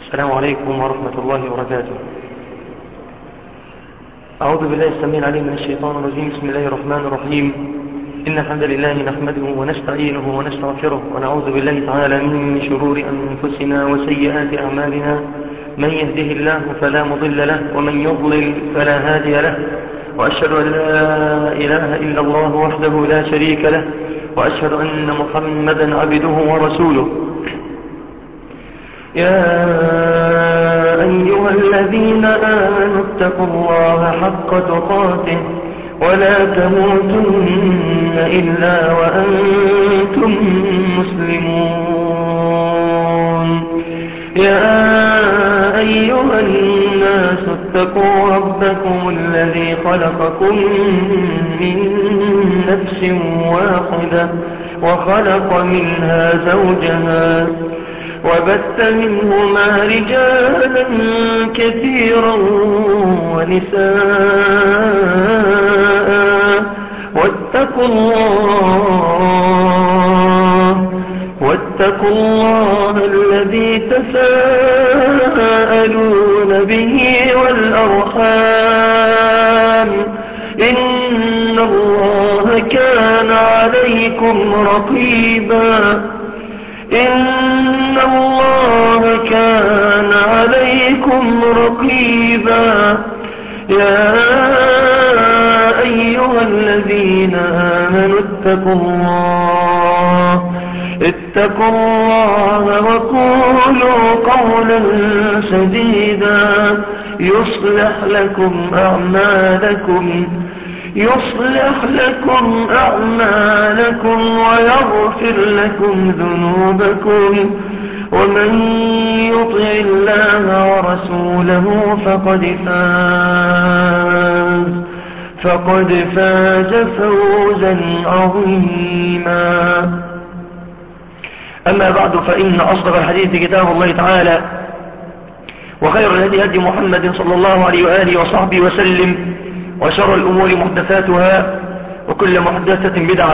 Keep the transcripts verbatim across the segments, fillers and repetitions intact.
السلام عليكم ورحمة الله وبركاته. أعوذ بالله السميع العليم من الشيطان الرجيم. بسم الله الرحمن الرحيم. إن الحمد لله نحمده ونستعينه ونستغفره ونعوذ بالله تعالى من شرور أنفسنا وسيئات أعمالنا. من يهده الله فلا مضل له ومن يضلل فلا هادي له، وأشهد أن لا إله إلا الله وحده لا شريك له، وأشهد أن محمدا عبده ورسوله. يا أيها الذين آمنوا اتقوا الله حق تقاته ولا تموتن إلا وأنتم مسلمون. يا أيها الناس اتقوا ربكم الذي خلقكم من نفس واحدة وخلق منها زوجها وبث منهما رجالا كثيرا ونساء، واتقوا الله واتقوا الله الذي تساءلون به والأرحام، إن الله كان عليكم رقيبا إن الله كان عليكم رقيبا. يا أيها الذين آمنوا اتقوا الله اتقوا الله وقولوا قولا سديدا يصلح لكم أعمالكم يصلح لكم أعمالكم ويغفر لكم ذنوبكم، ومن يطع الله ورسوله فقد فاز فقد فاز فوزا عظيما. أما بعد، فإن أصدق الحديث كتاب الله تعالى، وخير الهدي هدي محمد صلى الله عليه وآله وصحبه وسلم، وشر الأمور محدثاتها، وكل محدثة بدعة،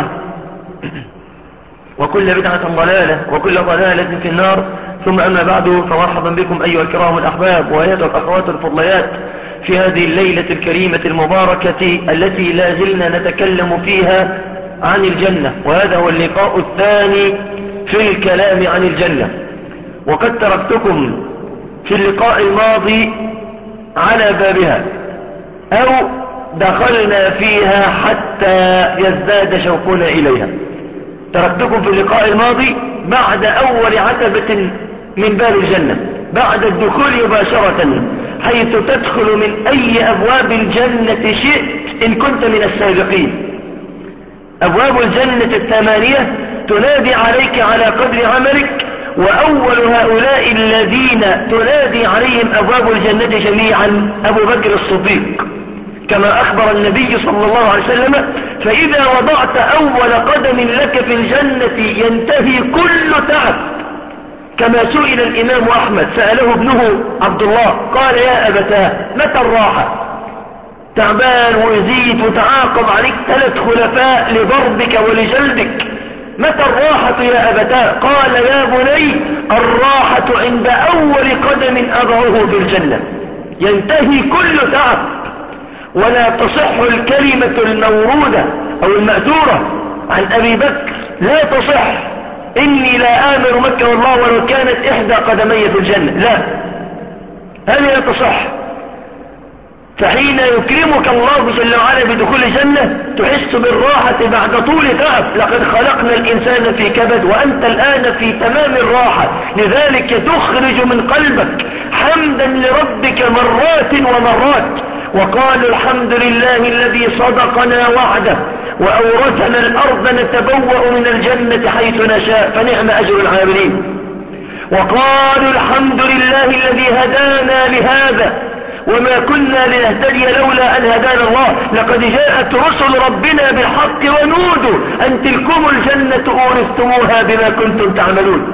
وكل بدعة ضلالة، وكل ضلالة في النار. ثم أما بعد، فمرحبا بكم أيها الكرام الأحباب وأيها الأخوات الفضليات في هذه الليلة الكريمة المباركة التي لا زلنا نتكلم فيها عن الجنة، وهذا هو اللقاء الثاني في الكلام عن الجنة. وقد تركتكم في اللقاء الماضي على بابها، أو دخلنا فيها حتى يزداد شوقنا إليها. تركتكم في اللقاء الماضي بعد أول عتبة من باب الجنة، بعد الدخول مباشرة، حيث تدخل من أي أبواب الجنة شئت إن كنت من السابقين. أبواب الجنة الثمانية تنادي عليك على قدر عملك، وأول هؤلاء الذين تنادي عليهم أبواب الجنة جميعا أبو بكر الصديق، كما أخبر النبي صلى الله عليه وسلم: فإذا وضعت أول قدم لك في الجنة ينتهي كل تعب. كما سئل الإمام أحمد، سأله ابنه عبد الله قال: يا أبتاه متى الراحة؟ تعبان ويزيد وتعاقب عليك ثلاث خلفاء لضربك ولجلدك، متى الراحة يا أبتاه؟ قال: يا بني الراحة عند أول قدم أضعه في الجنة، ينتهي كل تعب. ولا تصح الكلمة الموروده أو المأثورة عن أبي بكر، لا تصح: إني لا آمن مكة والله ولو كانت إحدى قدمي في الجنة. لا، هذه لا تصح. فحين يكرمك الله جل وعلا بدخول الجنة تحس بالراحة بعد طول تعب. لقد خلقنا الإنسان في كبد، وأنت الآن في تمام الراحة، لذلك تخرج من قلبك حمدا لربك مرات ومرات. وقالوا: الحمد لله الذي صدقنا وعده وأورثنا الأرض نتبوأ من الجنة حيث نشاء فنعم أجر العاملين. وقالوا: الحمد لله الذي هدانا لهذا وما كنا لنهتدي لولا أن هدانا الله، لقد جاءت رسل ربنا بالحق ونودوا أن تلكم الجنة أورثتموها بما كنتم تعملون.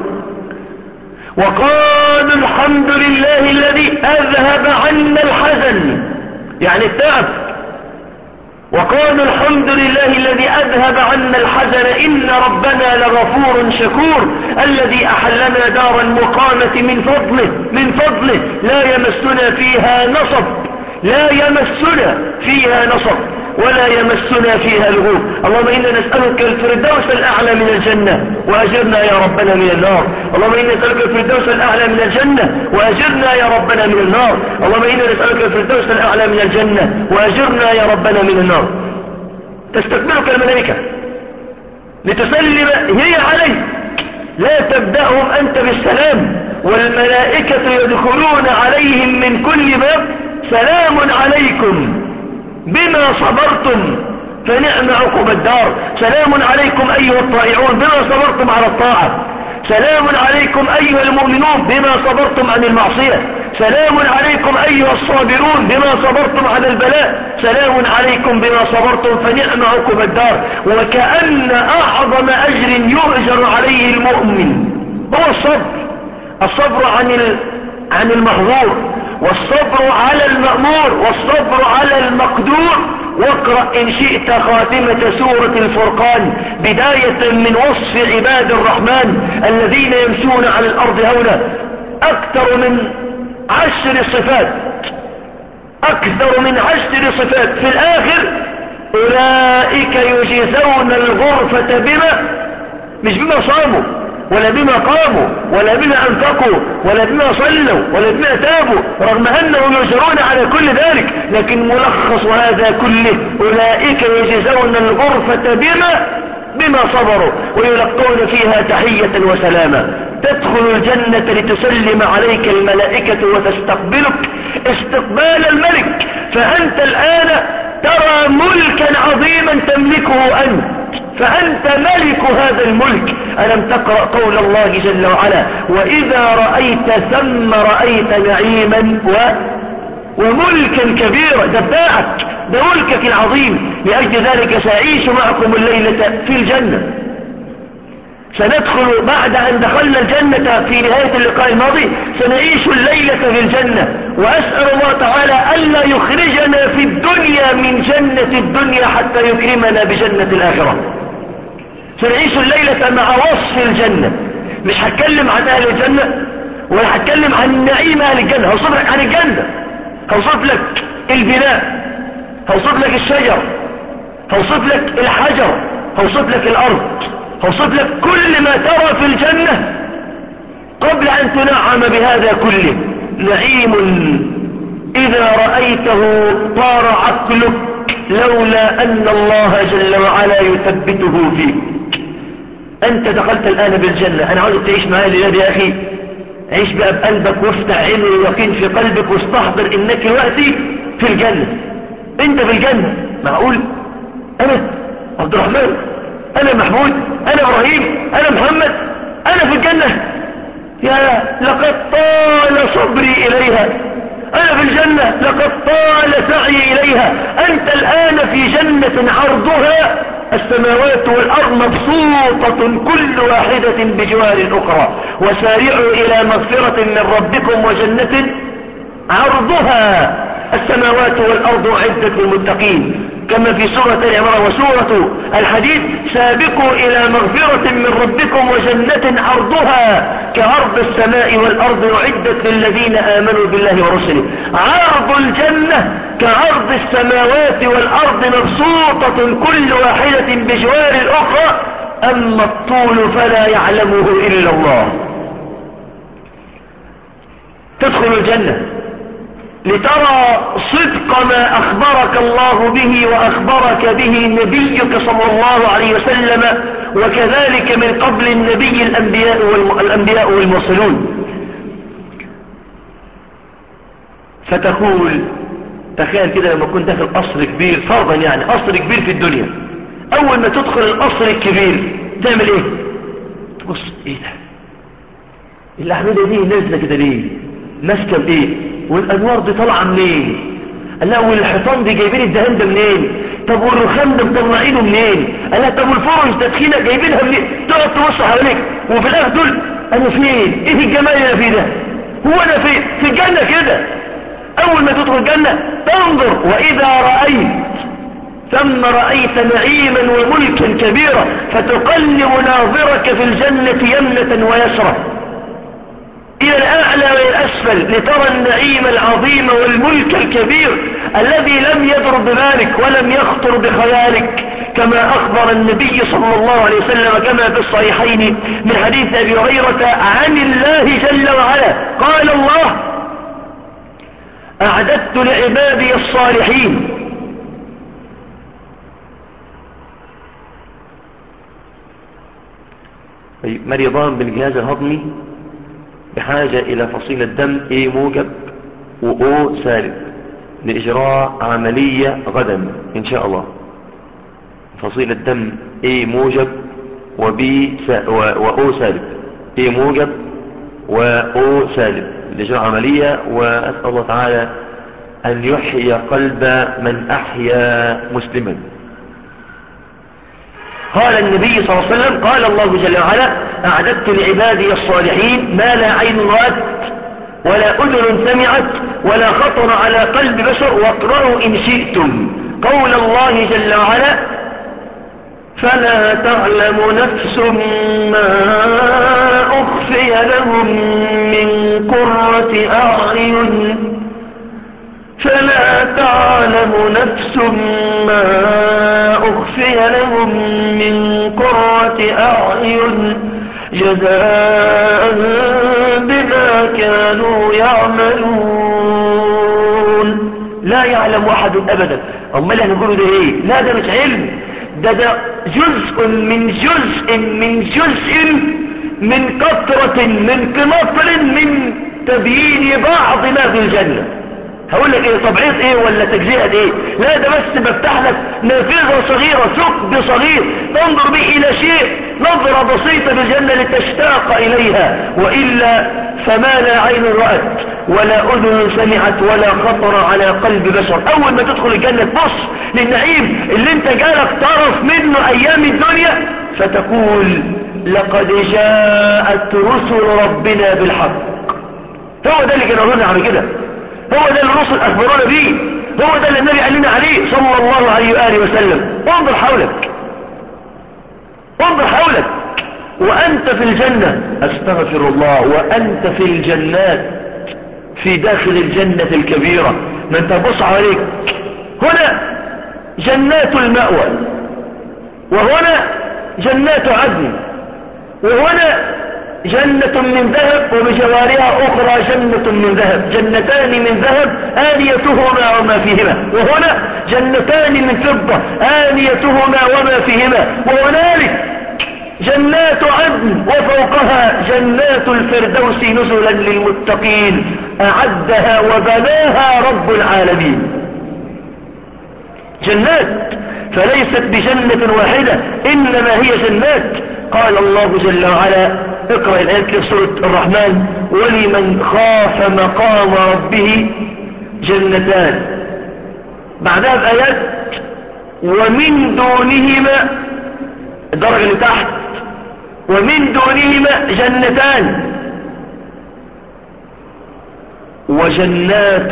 وقالوا: الحمد لله الذي أذهب عنا الحزن، يعني التعب، وقالوا الحمد لله الذي أذهب عنا الحزن إن ربنا لغفور شكور الذي أحلنا دار المقامة من فضله من فضله لا يمسنا فيها نصب لا يمسنا فيها نصب ولا يمسنا فيها لغوب. اللهم إنا نسألك الفردوس الأعلى من الجنة وأجرنا يا ربنا من النار. اللهم إنا نسألك الفردوس الأعلى من الجنة وأجرنا يا ربنا من النار. اللهم إنا نسألك الفردوس الأعلى من الجنة وأجرنا يا ربنا من النار. تستقبلك الملائكة لتسلم هي عليك، لا تبدأهم أنت بالسلام، والملائكة يدخلون عليهم من كل باب سلام عليكم بما صبرتم فنعم عقب الدار. سلام عليكم أيها الطائعون بما صبرتم على الطاعة. سلام عليكم أيها المؤمنون بما صبرتم عن المعصية. سلام عليكم أيها الصابرون بما صبرتم على البلاء. سلام عليكم بما صبرتم فنعم عقب الدار. وكأن أعظم أجر يؤجر عليه المؤمن هو الصبر، الصبر عن عن المحظور، والصبر على المأمور، والصبر على المقدور. واقرأ إن شئت خاتمة سورة الفرقان بداية من وصف عباد الرحمن الذين يمشون على الأرض هونا. أكثر من عشر صفات أكثر من عشر صفات في الآخر أولئك يجزون الغرفة بما مش بما صاموا ولا بما قاموا ولا بما أنفقوا ولا بما صلوا ولا بما تابوا، رغم أنهم يجرون على كل ذلك، لكن ملخص هذا كله أولئك يجزون الغرفة بما بما صبروا ويلقون فيها تحية وسلاما. تدخل الجنة لتسلم عليك الملائكة وتستقبلك استقبال الملك، فأنت الآن ترى ملكا عظيما تملكه أنت، فأنت ملك هذا الملك. ألم تقرأ قول الله جل وعلا وإذا رأيت ثم رأيت نعيما و... وملكا كبيرا. ده بتاعك، ده ملكك العظيم. لأجل ذلك سأعيش معكم الليلة في الجنة. سندخل بعد أن دخلنا الجنة في نهاية اللقاء الماضي سنعيش الليلة في الجنة، وأسأل الله تعالى ألا يخرجنا في الدنيا من جنة الدنيا حتى يكرمنا بجنة الآخرة. سنعيش الليلة مع وصف الجنة. مش هتكلم عن أهل الجنة ولا هتكلم عن نعيم أهل الجنة، هوصف لك عن الجنة، هوصف لك البناء، هوصف لك الشجر، هوصف لك الحجر، هوصف لك الأرض، هوصف لك كل ما ترى في الجنة قبل أن تنعم بهذا كله. نعيم إذا رأيته طار عقلك لولا أن الله جل وعلا يثبته فيك. أنت دخلت الآن بالجنة، أنا عاوزك تعيش معايا الليلة يا أخي. عيش بقى بقلبك وافتح عين اليقين في قلبك واستحضر إنك دلوقتي في الجنة. أنت في الجنة. معقول أنا عبد الرحمن، أنا محمود، أنا إبراهيم، أنا محمد، أنا في الجنة؟ يا لقد طال صبري إليها. أنا في الجنة لقد طال سعي إليها. أنت الآن في جنة عرضها السماوات والأرض مبسوطة كل واحدة بجوار أخرى. وسارعوا إلى مغفرة من ربكم وجنة عرضها السماوات والأرض أعدت للمتقين، كما في سورة العمران وسورة الحديد سابقوا إلى مغفرة من ربكم وجنة عرضها كعرض السماء والأرض أعدت للذين آمنوا بالله ورسله. عرض الجنة كعرض السماوات والأرض مبسوطة كل واحدة بجوار الأخرى، أما الطول فلا يعلمه إلا الله. تدخل الجنة لترى صدق ما أخبرك الله به وأخبرك به نبيك صلى الله عليه وسلم، وكذلك من قبل النبي الأنبياء والأنبياء والمرسلون. فتقول تخيل كده لما كنت داخل قصر كبير، فرضا يعني قصر كبير في الدنيا، أول ما تدخل القصر الكبير تعمل إيه؟ تبص إيه ده؟ الأحمدة دي نازلة كده ليه؟ ماسكة بإيه؟ والأنوار دي طالعة منين؟ لا والحيطان دي جايبين الدهان ده منين؟ طب والرخام ده مطلعينه منين؟ لا طب والفرش تدخينة جايبينها منين؟ تقعد تبص حواليك وفي الآخر تقول أنا فين؟ إيه الجمال اللي أنا فيه ده؟ هو أنا فين؟ في الجنة كده. أول ما تدخل الجنة تنظر وإذا رأيت ثم رأيت نعيما وملكا كبيرا فتقلب ناظرك في الجنة يمنة ويسرى إلى الأعلى والأسفل لترى النعيم العظيم والملك الكبير الذي لم يضر ببالك ولم يخطر بخيالك، كما أخبر النبي صلى الله عليه وسلم كما في الصحيحين من حديث أبي هريرة عن الله جل وعلا قال الله: أعددت لعبادي الصالحين مريضان بالجهاز الهضمي بحاجة إلى فصيلة دم A موجب و O سالب لإجراء عملية غدا إن شاء الله. فصيلة دم A موجب و B و O سالب، A موجب و O سالب لإجراء عملية، وأسأل الله تعالى أن يحيي قلب من أحيا مسلما. قال النبي صلى الله عليه وسلم قال الله جل وعلا: أعددت لعبادي الصالحين ما لا عين رأت ولا أذن سمعت ولا خطر على قلب بشر. واقرأوا إن شئتم قول الله جل وعلا: فلا تعلم نفس ما أخفي لهم من قرة أعين فلا تعلم نفس ما أخفي لهم من قرة أعين جزاء بما كانوا يعملون. لا يعلم أحد أبدا. أما اللي هنقوله ده إيه؟ لا ده مش علم، ده ده جزء من جزء من جزء من قطرة من قنطر من تبيين بعض ما في الجنة. هقول لك ايه؟ تبعيض ايه ولا تجزئة ايه؟ لا ده بس بفتح لك نافذة صغيرة، ثقب صغير تنظر به الى شيء، نظرة بسيطة بالجنة لتشتاق اليها، وإلا فما لا عين رأت ولا أذن سمعت ولا خطر على قلب بشر. اول ما تدخل الجنة تبص للنعيم اللي انت جالك طرف منه ايام الدنيا فتقول: لقد جاءت رسل ربنا بالحق. هو ده اللي كانوا لنا على كده، هو ده اللي الرسل أخبرونا به، هو ده اللي النبي قال لنا عليه صلى الله عليه وآله وسلم. انظر حولك، انظر حولك وأنت في الجنة، أستغفر الله، وأنت في الجنات في داخل الجنة الكبيرة. ما انت بص عليك، هنا جنات المأوى، وهنا جنات عدن، وهنا جنة من ذهب وبجوارها أخرى جنة من ذهب، جنتان من ذهب آنيتهما وما فيهما، وهنا جنتان من فضة آنيتهما وما فيهما، وهنالك جنات عدن وفوقها جنات الفردوس نزلا للمتقين أعدها وبناها رب العالمين. جنات، فليست بجنة واحدة إنما هي جنات. قال الله جل وعلا: اقرأ الآية في سورة الرحمن: ولمن خاف مقام ربه جنتان. بعدها بآيات: ومن دونهما، الدرجة اللي تحت: ومن دونهما جنتان وجنات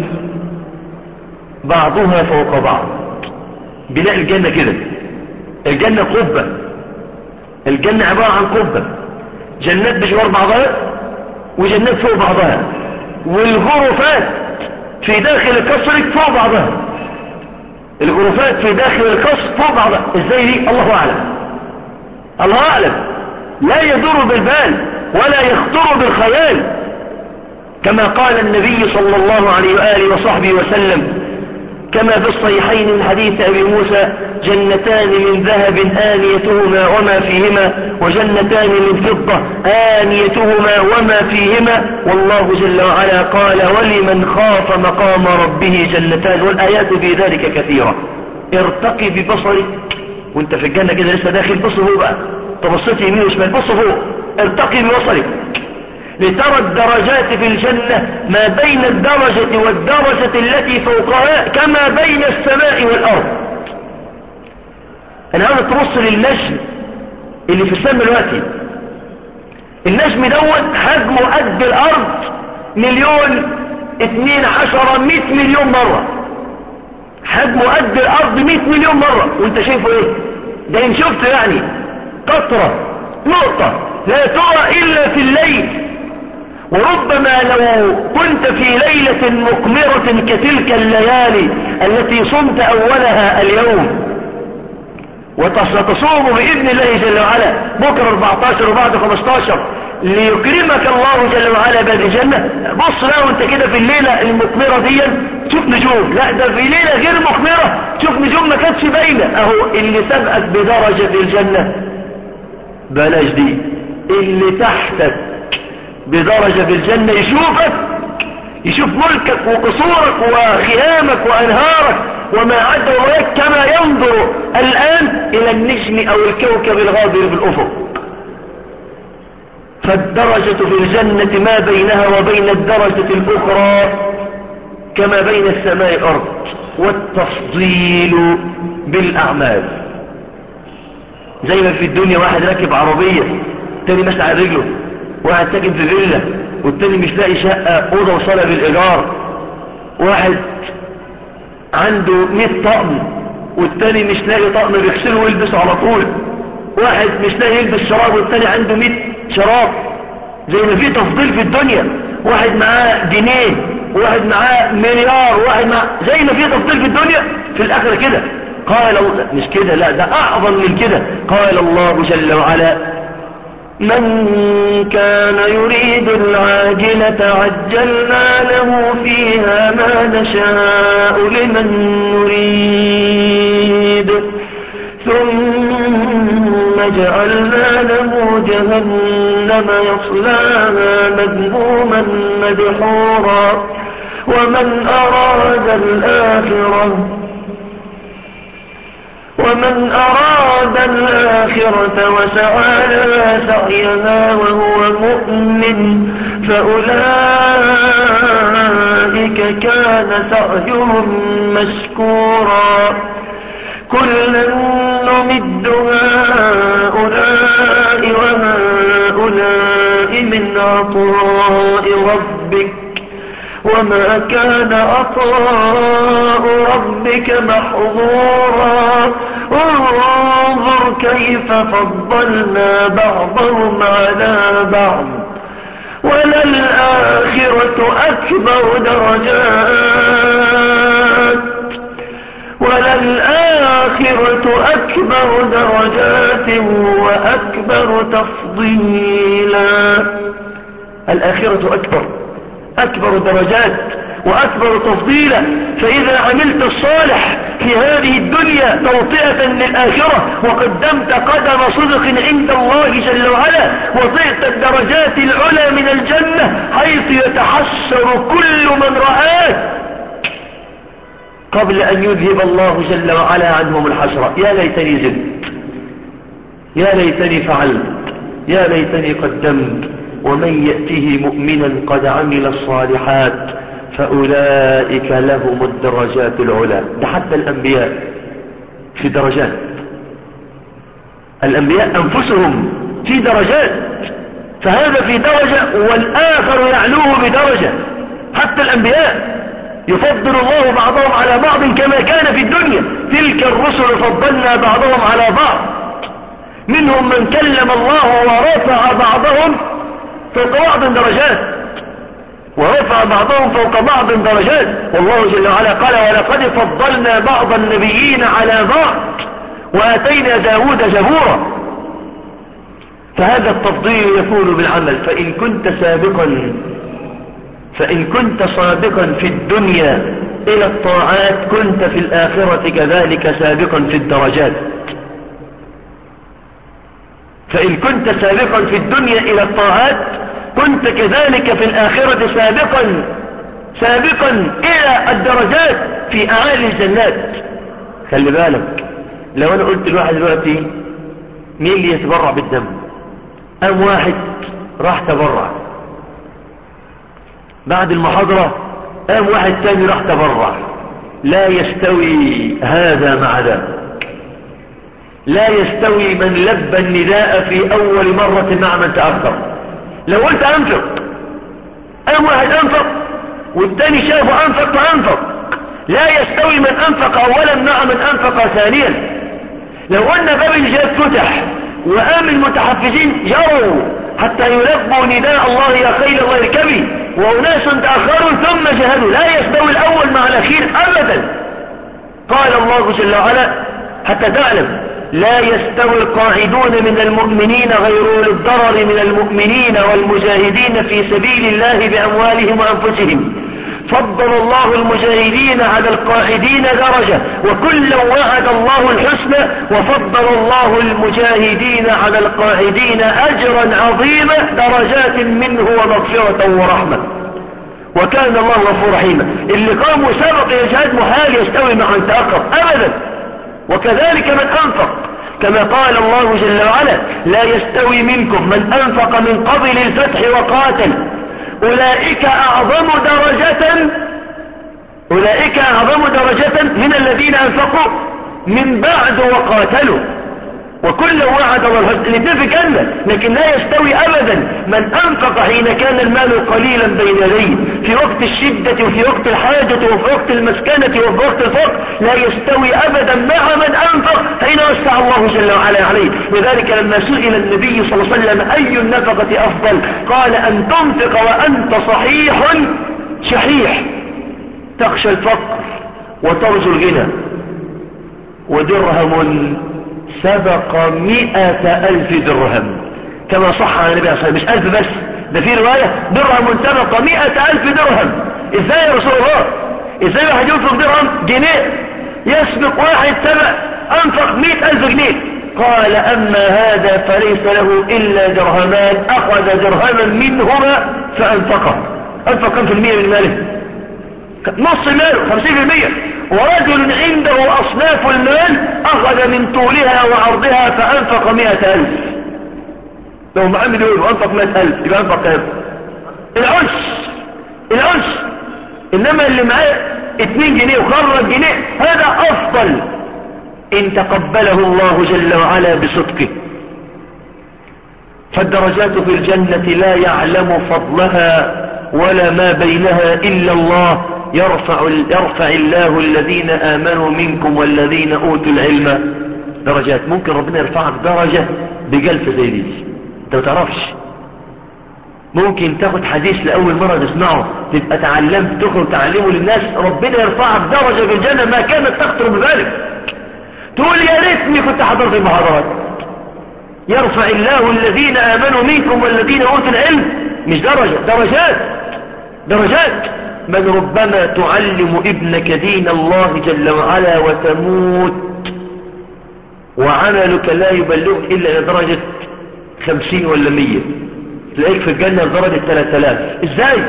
بعضها فوق بعض. بناء الجنة كده، الجنة قبة، الجنة عبارة عن قبة، جنات بجوار بعضها وجنات فوق بعضها، والغرفات في داخل القصر فوق بعضها، الغرفات في داخل القصر فوق بعضها. ازاي دي؟ الله اعلم، الله اعلم، لا يدور بالبال ولا يخطر بالخيال، كما قال النبي صلى الله عليه وآله وصحبه وسلم كما في الصحيحين من حديث أبي موسى: جنتان من ذهب آنيتهما وما فيهما، وجنتان من فضة آنيتهما وما فيهما. والله جل وعلا قال: ولمن خاف مقام ربه جنتان. والآيات في ذلك كثيرة. ارتقي ببصرك وانت في الجنة كده لسه داخل، بص فوق بقى، تبصت يمين وشمال، بص فوق، ارتقي ببصرك لترى الدرجات في الجنة ما بين الدرجة والدرجة التي فوقها كما بين السماء والأرض. أنا عاوز تبص للنجم اللي في السماء دلوقتي، النجم دوت حجمه قد الأرض مليون اتنين عشرة مئة مليون مرة. حجمه قد الارض مئة مليون مرة، وانت شايفه ايه؟ ده ان شفته يعني قطرة نقطة لا ترى الا في الليل. وربما لو كنت في ليلة مقمرة كتلك الليالي التي صمت أولها اليوم وتصوم بإذن الله جل وعلا بكرة أربعتاشر وبعد خمستاشر ليكرمك الله جل وعلا باب الجنة. بص لا وانت كده في الليلة المقمرة دي تشوف نجوم، لا ده في ليلة غير مقمرة تشوف نجوم ما كانتش باينة. اهو اللي سبقك بدرجة في الجنة بلاش دي، اللي تحتك بدرجة في الجنة يشوفك، يشوف ملكك وقصورك وخيامك وأنهارك وما عد وراك كما ينظر الآن إلى النجم أو الكوكب الغابر في الأفق. فالدرجة في الجنة ما بينها وبين الدرجة الأخرى كما بين السماء والأرض. والتفضيل بالأعمال، زي ما في الدنيا واحد راكب عربية تاني ماشي على رجله، واحد ساكن في فيلا والتاني مش لاقي شقة أوضة وصالة بالإيجار، واحد عنده مئة طقم والتاني مش لاقي طقم بيغسله ويلبسه على طول، واحد مش لاقي يلبس شراب والتاني عنده مئة شراب. زي ما في تفضيل في الدنيا، واحد معاه جنيه وواحد معاه مليار وواحد معاه، زي ما في تفضيل في الدنيا في الآخرة كده. قال مش كده، لا ده أعظم من كده. قال الله جل وعلا: من كان يريد العاجلة عجلنا له فيها ما نشاء لمن نريد ثم جعلنا له جهنم يصلاها مذموما مدحورا ومن أراد الآخرة ومن أراد الآخرة وسعى لها سعيها وهو مؤمن فأولئك كان سعيهم مشكورا كلا نمد هؤلاء وهؤلاء من عطاء ربك وما كان عطاء ربك محظورا انظر كيف فضلنا بعضهم على بعض وللآخرة أكبر درجات وللآخرة أكبر درجات وأكبر تفضيلا. الآخرة أكبر أكبر درجات وأكبر تفضيلا. فإذا عملت الصالح في هذه الدنيا توطئة للآخرة وقدمت قدم صدق عند الله جل وعلا وطئت الدرجات العلى من الجنة حيث يتحسر كل من رآك قبل أن يذهب الله جل وعلا عنهم الحسرة. يا ليتني زدت، يا ليتني فعلت، يا ليتني قدمت. ومن يأته مؤمنا قد عمل الصالحات فأولئك لهم الدرجات العلى. ده حتى الأنبياء في درجات، الأنبياء أنفسهم في درجات، فهذا في درجة والآخر يعلوه بدرجة. حتى الأنبياء يفضل الله بعضهم على بعض كما كان في الدنيا. تلك الرسل فضلنا بعضهم على بعض، منهم من كلم الله ورفع بعضهم فوق بعض درجات ورفع بعضهم فوق بعض درجات. والله جل وعلا قال: ولقد فضلنا بعض النبيين على بعض وآتينا داود زبورا. فهذا التفضيل يكون بالعمل. فإن كنت سابقا فإن كنت صادقا في الدنيا إلى الطاعات كنت في الآخرة كذلك سابقا في الدرجات. فإن كنت سابقا في الدنيا إلى الطاعات كنت كذلك في الآخرة سابقا سابقا إلى الدرجات في أعالي الجنات. خلي بالك، لو أنا قلت لواحد دلوقتي مين اللي يتبرع بالدم، أم واحد راح تبرع بعد المحاضرة، أم واحد تاني راح تبرع، لا يستوي هذا مع ذاك. لا يستوي من لبى النداء في أول مرة مع من تأخر. لو قلت أنفق، أم واحد أنفق والتاني شافه أنفق فأنفق، لا يستوي من أنفق أولا مع من أنفق ثانيا. لو أن باب الجهاد فتح وقام المتحفزين جروا حتى يلبوا نداء الله يا خيل الله اركبي، وأناس تأخروا ثم جهدوا، لا يستوي الأول مع الأخير أبدا. قال الله جل وعلا حتى تعلم لا يستوي القاعدون من المؤمنين غير أولي الضرر من المؤمنين والمجاهدين في سبيل الله بأموالهم وأنفسهم، فضل الله المجاهدين على القاعدين درجة، وكلا وعد الله الحسنى، وفضل الله المجاهدين على القاعدين أجرا عظيما درجات منه ومغفرة ورحمة، وكان الله غفور رحيما. اللي قاموا سبق يجهد محال يستوي مع من تأخر أبدا. وكذلك من أنفق كما قال الله جل وعلا لا يستوي منكم من أنفق من قبل الفتح وقاتل أولئك أعظم درجة أولئك أعظم درجة من الذين أنفقوا من بعد وقاتلوا، وكل وعد الله الحسنى. الاثنين في جنة، لكن لا يستوي أبدا من أنفق حين كان المال قليلا بين يديه في وقت الشدة وفي وقت الحاجة وفي وقت المسكنة وفي وقت الفقر، لا يستوي أبدا مع من أنفق حين وسع الله جل وعلا عليه. لذلك لما سئل النبي صلى الله عليه وسلم أي النفقة أفضل قال أن تنفق وأنت صحيح شحيح تخشى الفقر وترجو الغنى. ودرهم سبق مئة ألف درهم كما صح عن النبي صلى الله عليه وسلم، مش ألف بس، ده في رواية درهم سبق مئة ألف درهم. إزاي يا رسول الله؟ إزاي واحد ينفق درهم جنيه يسبق واحد سبق أنفق مئة ألف جنيه؟ قال أما هذا فليس له إلا درهمان أخذ درهما منهما فأنفقه. أنفق كم في المية من ماله؟ نص ماله، خمسين في المية. ورجل عنده أصناف المال أخذ من طولها وعرضها فأنفق مئة ألف. لو محمد يقول أنفق مئة ألف يبقى أنفق كم؟ العش العش. إنما اللي معاه اتنين جنيه وخرج جنيه هذا أفضل إن تقبله الله جل وعلا بصدقه. فالدرجات في الجنة لا يعلم فضلها ولا ما بينها إلا الله. يرفع, يرفع الله الذين آمنوا منكم والذين أوتوا العلم درجات. ممكن ربنا يرفعك درجة بجلسة زي دي انت ما تعرفش. ممكن تاخد حديث لأول مرة تسمعه تبقى تعلمت تخرج تعلمه للناس، ربنا يرفعك درجة في الجنة ما كانت تخطر بذلك. تقول يا ريتني كنت حضرت المحاضرات. يرفع الله الذين آمنوا منكم والذين أوتوا العلم، مش درجة، درجات درجات. بل ربما تعلم ابنك دين الله جل وعلا وتموت وعملك لا يبلغك إلا إلى درجة خمسين ولا مية، تلاقيك في الجنة درجة ثلاث آلاف. ازاي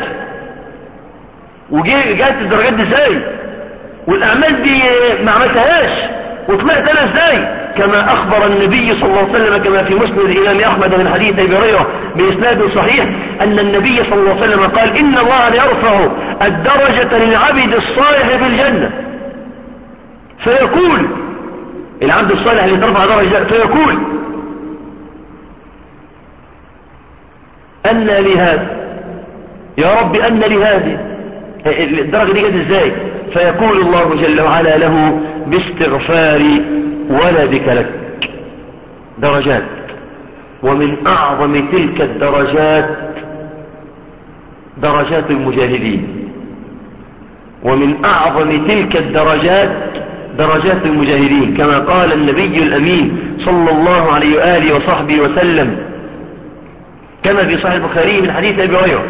وجات الدرجات دي ازاي؟ والأعمال دي ما عملتهاش وطلعت أنا ازاي؟ كما أخبر النبي صلى الله عليه وسلم كما في مسند الإمام أحمد من حديث أبي هريرة بإسناد صحيح أن النبي صلى الله عليه وسلم قال إن الله يرفع الدرجة للعبد الصالح بالجنة، فيقول العبد الصالح اللي ترفع درجة فيقول أن لهذا يا رب أن لهذه الدرجة دي جت ازاي؟ فيقول الله جل وعلا له باستغفار ولدك لك. درجات. ومن أعظم تلك الدرجات درجات المجاهدين، ومن أعظم تلك الدرجات درجات المجاهدين كما قال النبي الأمين صلى الله عليه وآله وصحبه وسلم كما في صحيح البخاري من حديث أبي هريرة،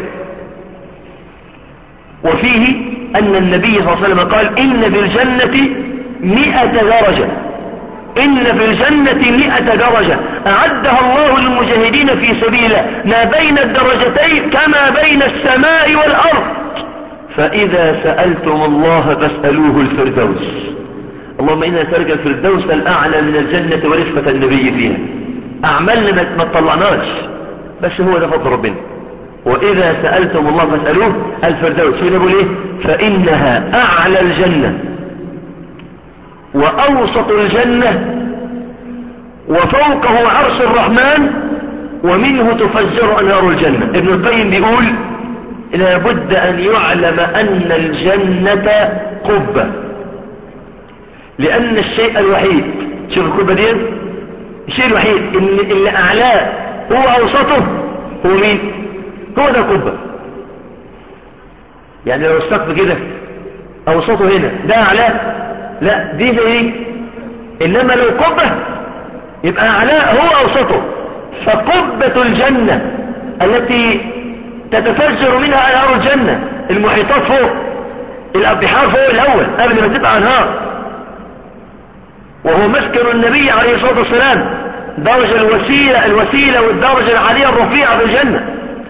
وفيه أن النبي صلى الله عليه وسلم قال إن في الجنة مئة درجة، إن في الجنة مئة درجة أعدها الله للمجاهدين في سبيله ما بين الدرجتين كما بين السماء والأرض. فإذا سألتم الله فاسألوه الفردوس. اللهم إنا نسألك الفردوس الأعلى من الجنة ورفقة النبي فيها. أعمالنا ما تطلعناش بس هو ده فضل ربنا. وإذا سألتم الله فاسألوه الفردوس. شو نقول إيه؟ فإنها أعلى الجنة وأوسط الجنة وفوقه عرش الرحمن ومنه تفجر أنهار الجنة. ابن القيم بيقول لابد أن يعلم أن الجنة قبة، لأن الشيء الوحيد، شوف القبة دي، الشيء الوحيد اللي, اللي أعلاه هو أوسطه هو مين؟ هو ده قبة. يعني لو السقف كده أوسطه هنا ده أعلاه، لا دي زي ايه؟ إنما لو قبة يبقى أعلاه هو أوسطه. فقبة الجنة التي تتفجر منها أنهار الجنة، المحيطات فوق، الأبحار فوق الأول قبل ما تبقى أنهار، وهو مسكن النبي عليه الصلاة والسلام، درجة الوسيلة الوسيلة والدرجة العالية الرفيعة في الجنة،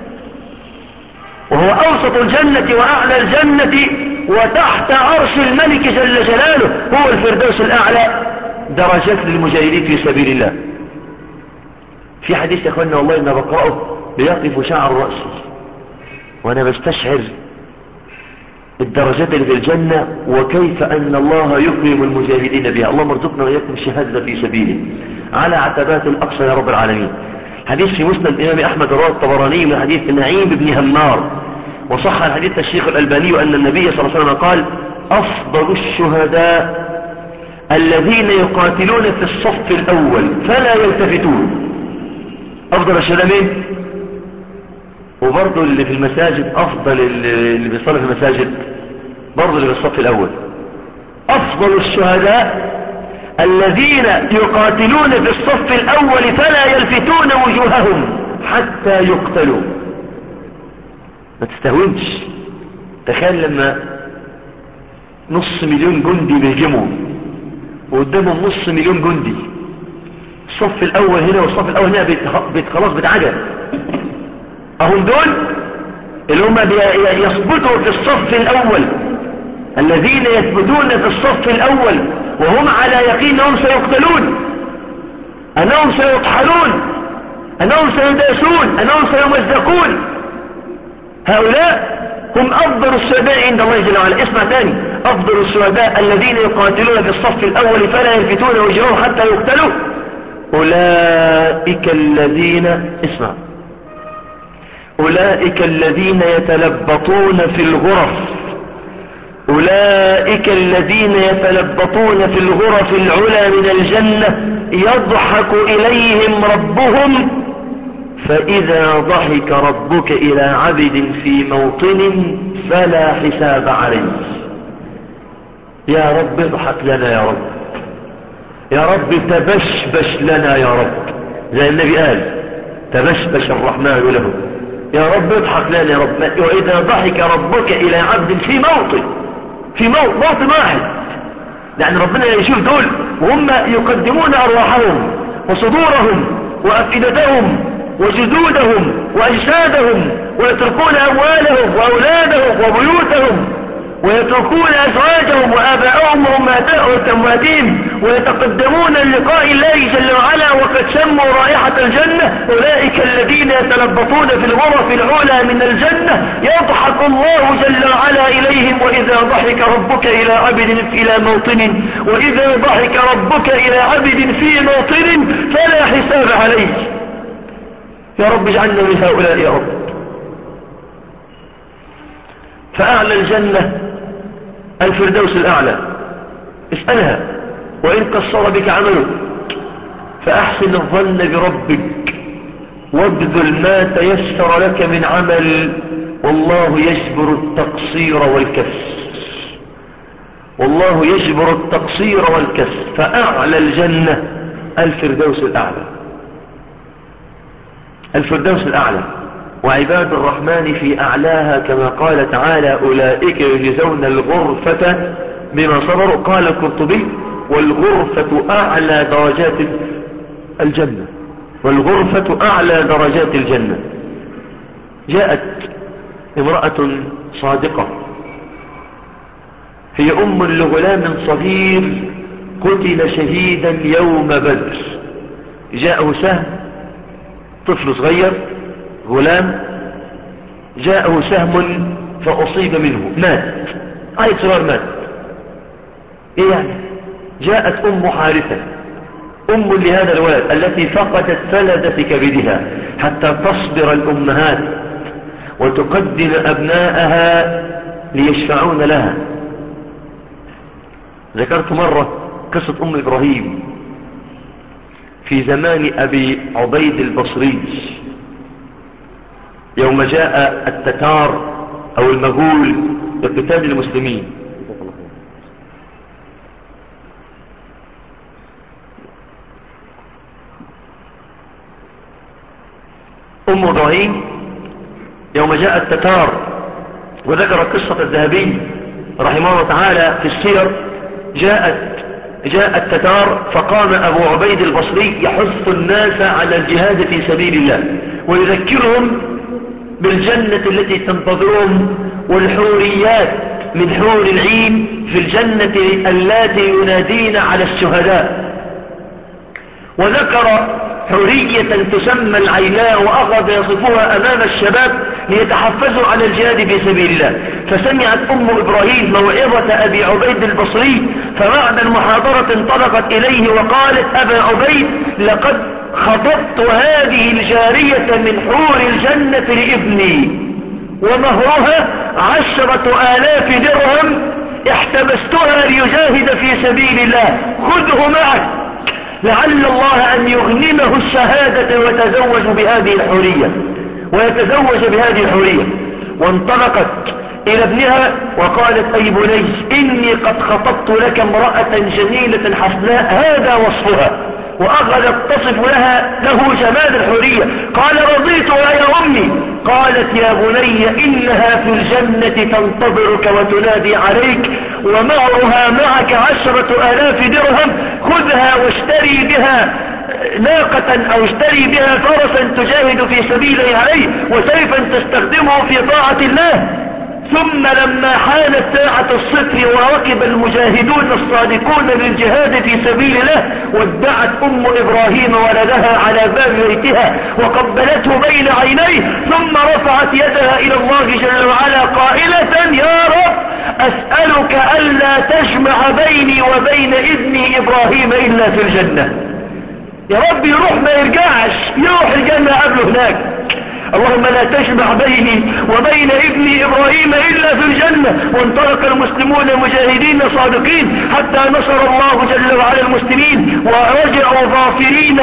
وهو أوسط الجنة وأعلى الجنة وتحت عرش الملك جل جلاله، هو الفردوس الأعلى، درجات للمجاهدين في سبيل الله. في حديث يا أخوانا والله إن بقرأه بيقف شعر رأسي وأنا بستشعر الدرجات اللي في الجنة وكيف أن الله يكرم المجاهدين بها. اللهم ارزقنا وإياكم الشهادة في سبيله على عتبات الأقصى يا رب العالمين. حديث في مسند الإمام أحمد رواه الطبراني من حديث نعيم بن همار، وصح الحديث الشيخ الألباني أن النبي صلى الله عليه وسلم قال: أفضل الشهداء الذين يقاتلون في الصف الأول فلا يلتفتون. أفضل الشهداء مين؟ وبرضه اللي في المساجد أفضل اللي بيصلي في المساجد برضه اللي في الصف الأول. أفضل الشهداء الذين يقاتلون في الصف الأول فلا يلفتون وجوههم حتى يقتلوا. ما تستهونش، تخيل لما نص مليون جندي بيهجموا وقدامهم نص مليون جندي، الصف الأول هنا والصف الأول هنا بيت خلاص بتعجل، أهم دول اللي هم يثبتوا في الصف الأول، الذين يثبتون في الصف الأول وهم على يقين أنهم سيقتلون، أنهم سيطحنون، أنهم سيداسون، أنهم سيمزقون. هؤلاء هم أفضل الشهداء عند الله جل وعلا. اسمع تاني: أفضل الشهداء الذين يقاتلون في الصف الأول فلا يلفتون وجوههم حتى يقتلوا. أولئك الذين اسمع أولئك الذين يتلبطون في الغرف أولئك الذين يتلبطون في الغرف العلى من الجنة يضحك إليهم ربهم فإذا ضحك ربك إلى عبد في موطن فلا حساب عليه. يا رب اضحك لنا يا رب، يا رب تبشبش لنا يا رب، زي النبي قال: تبشبش الرحمن له. يا رب اضحك لنا يا رب. وإذا ضحك ربك إلى عبد في موطن في موطن واحد، لأن ربنا يشوف دول وهم يقدمون أرواحهم وصدورهم وأفئدتهم وجدودهم وأجسادهم، ويتركون أموالهم وأولادهم وبيوتهم، ويتركون أزواجهم وآباءهم وأمهاتهم، ويتقدمون للقاء الله جل وعلا وقد شموا رائحة الجنة. أولئك الذين يتلبطون في الغرف العلى من الجنة يضحك الله جل وعلا إليهم. وإذا ضحك ربك إلى عبد إلى موطن وإذا ضحك ربك إلى عبد في موطن فلا حساب عليه. يا رب اجعلنا من هؤلاء يا رب. فأعلى الجنة الفردوس الأعلى، اسألها وإن قصر بك عملك فأحسن الظن بربك وابذل ما تيسر لك من عمل، والله يجبر التقصير والكسر، والله يجبر التقصير والكسر. فأعلى الجنة الفردوس الأعلى، الفردوس الأعلى. وعباد الرحمن في أعلاها كما قال تعالى: أولئك يجزون الغرفة بما صبروا. قال القرطبي: والغرفة أعلى درجات الجنة، والغرفة أعلى درجات الجنة. جاءت امرأة صادقة هي أم لغلام صغير قتل شهيدا يوم بدر. جاءه سهم، طفل صغير غلام جاءه سهم فأصيب منه مات، عيل صغير مات. ايه يعني؟ جاءت أم حارثة أم لهذا الولد التي فقدت فلذة كبدها حتى تصبر الأمهات وتقدم أبناءها ليشفعون لها. ذكرت مرة قصة أم إبراهيم في زمان أبي عبيد البصري يوم جاء التتار أو المغول لقتال المسلمين. أم إبراهيم يوم جاء التتار، وذكر قصة الذهبي رحمه الله تعالى في السير، جاءت جاء التتار فقام أبو عبيد البصري يحث الناس على الجهاد في سبيل الله ويذكرهم بالجنة التي تنتظرهم والحوريات من حور العين في الجنة اللاتي ينادين على الشهداء. وذكر حورية تسمى العيناء وأخذ يصفها أمام الشباب ليتحفزوا على الجهاد في سبيل الله. فسمعت أم إبراهيم موعظة أبي عبيد البصري، فبعد المحاضرة انطلقت إليه وقالت: أبا عبيد، لقد خطبت هذه الجارية من حور الجنة لابني ومهرها عشرة آلاف درهم احتبستها ليجاهد في سبيل الله، خذه معك لعل الله أن يغنمه الشهادة ويتزوج بهذه الحورية ويتزوج بهذه الحورية. وانطلقت إلى ابنها وقالت: أي بني، إني قد خطبت لك امرأة جميلة حسناء هذا وصفها، وأخذت تصف لها له جمال الحورية. قال: رضيت يا أمي. قالت: يا بني، إنها في الجنة تنتظرك وتنادي عليك ومعها معك عشرة آلاف درهم، خذها واشتري بها ناقة أو اشتري بها فرسا تجاهد في سبيله عليه وسيفا تستخدمه في طاعة الله. ثم لما حانت ساعة الصفر وركب المجاهدون الصادقون للجهاد في سبيل الله، ودعت أم إبراهيم ولدها على باب بيتها وقبلته بين عينيه، ثم رفعت يدها إلى الله جل وعلا قائلة: يا رب، أسألك ألا تجمع بيني وبين ابني إبراهيم إلا في الجنة. يا رب يروح ما يرجعش، يروح الجنة قبله هناك. اللهم لا تجمع بيني وبين ابني إبراهيم إلا في الجنة. وانطلق المسلمون مجاهدين صادقين حتى نصر الله جل وعلا المسلمين ورجعوا ظافرين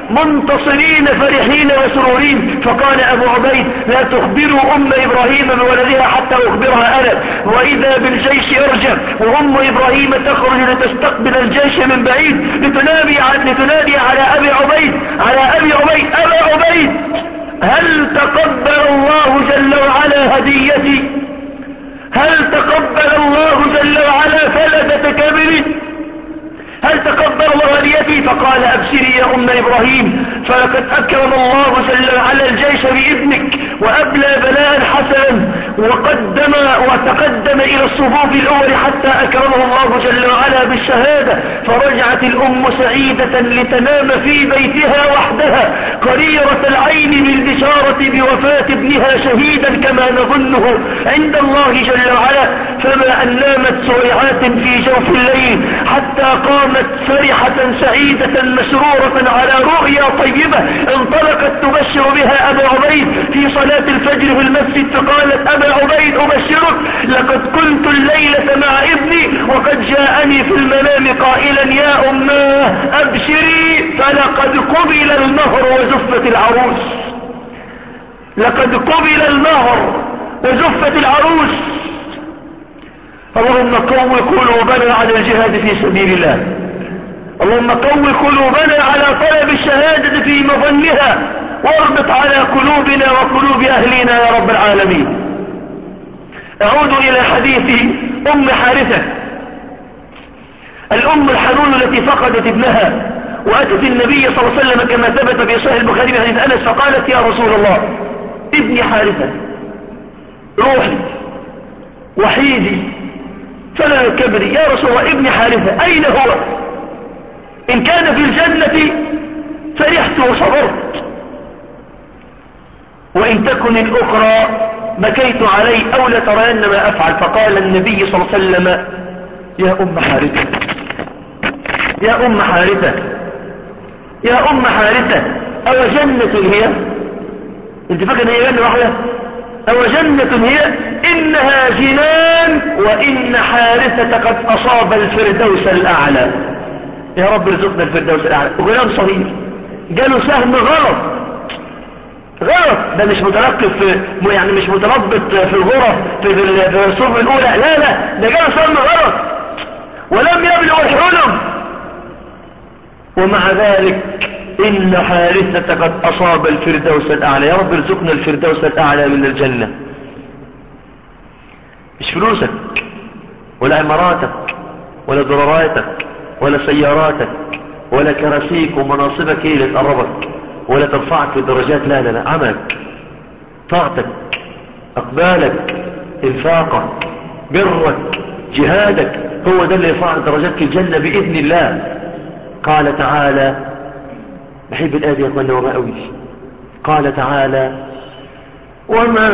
منتصرين فرحين وسرورين. فقال أبو عبيد: لا تخبروا أم إبراهيم بولدها حتى أخبرها أنا. وإذا بالجيش يرجع وأم إبراهيم تخرج لتستقبل الجيش من بعيد لتنادي لتنادي على أبي عبيد على أبي عبيد أبا عبيد، هل تقبل الله جل وعلا هديتي؟ هل تقبل الله جل وعلا فلدة كبري؟ هل تقبل الله هديتي؟ فقال: أبشري يا أم إبراهيم، فلقد أكرم الله جل وعلا الجيش بابنك وأبلى بلاء حسنا وقدم وتقدم إلى الصفوف الأول حتى أكرمه الله جل وعلا بالشهادة. فرجعت الأم سعيدة لتنام في بيتها وحدها قريرة العين بالبشارة بوفاة ابنها شهيدا كما نظنه عند الله جل وعلا. فما أن نامت سريعات في جوف الليل حتى قامت فرحة سعيدة مسرورة على رؤيا طيبة انطلقت تبشر بها أبا عبيد في صلاة الفجر في المسجد. فقالت: أبا عبيد، أبشرك، لقد كنت الليلة مع ابني وقد جاءني في المنام قائلا: يا أماه أبشري، فلقد قبل المهر وزفت العروس. لقد قبل المهر وزفت العروس. اللهم قوي قلوبنا على الجهاد في سبيل الله. اللهم قوي قلوبنا على طلب الشهادة في مظنها، واربط على قلوبنا وقلوب أهلنا يا رب العالمين. أعود إلى حديث أم حارثة، الأم الحنون التي فقدت ابنها وأتت النبي صلى الله عليه وسلم كما ثبت في صحيح البخاري من حديث أنس، فقالت: يا رسول الله، ابني حارثة روحي وحيدي فلا كبري. يا رسول الله، ابني حارثة أين هو؟ إن كان في الجنة فرحت وصبرت، وإن تكن الأخرى بكيت عليه أو لترين ما أفعل. فقال النبي صلى الله عليه وسلم: يا أم حارثة، يا أم حارثة، يا أم حارثة، أو جنة هي؟ انت فاكر هي جنة واحدة؟ أو جنة هي؟ إنها جنان وإن حارثة قد أصاب الفردوس الأعلى. يا رب ارزقنا الفردوس الأعلى. غلام صغير جاله سهم غلط غلط، ده مش مترقب في يعني مش متربط في الغرف في الصف الأولى، لا لا ده جاله سهم غلط ولم يبلغ الحلم، ومع ذلك إن حارثة قد أصاب الفردوس الأعلى. يا رب ارزقنا الفردوس الأعلى من الجنة. مش فلوسك ولا عماراتك ولا ضروراتك ولا سياراتك ولا كراسيك ومناصبك هي اللي تقربك ولا ترفعك في الدرجات، لا لا لا، عملك، طاعتك، أقبالك، إنفاقك، برك، جهادك، هو ده اللي يرفع درجاتك الجنة بإذن الله. قال تعالى، بحب الآية يا أخوانا وما أوي، قال تعالى: وما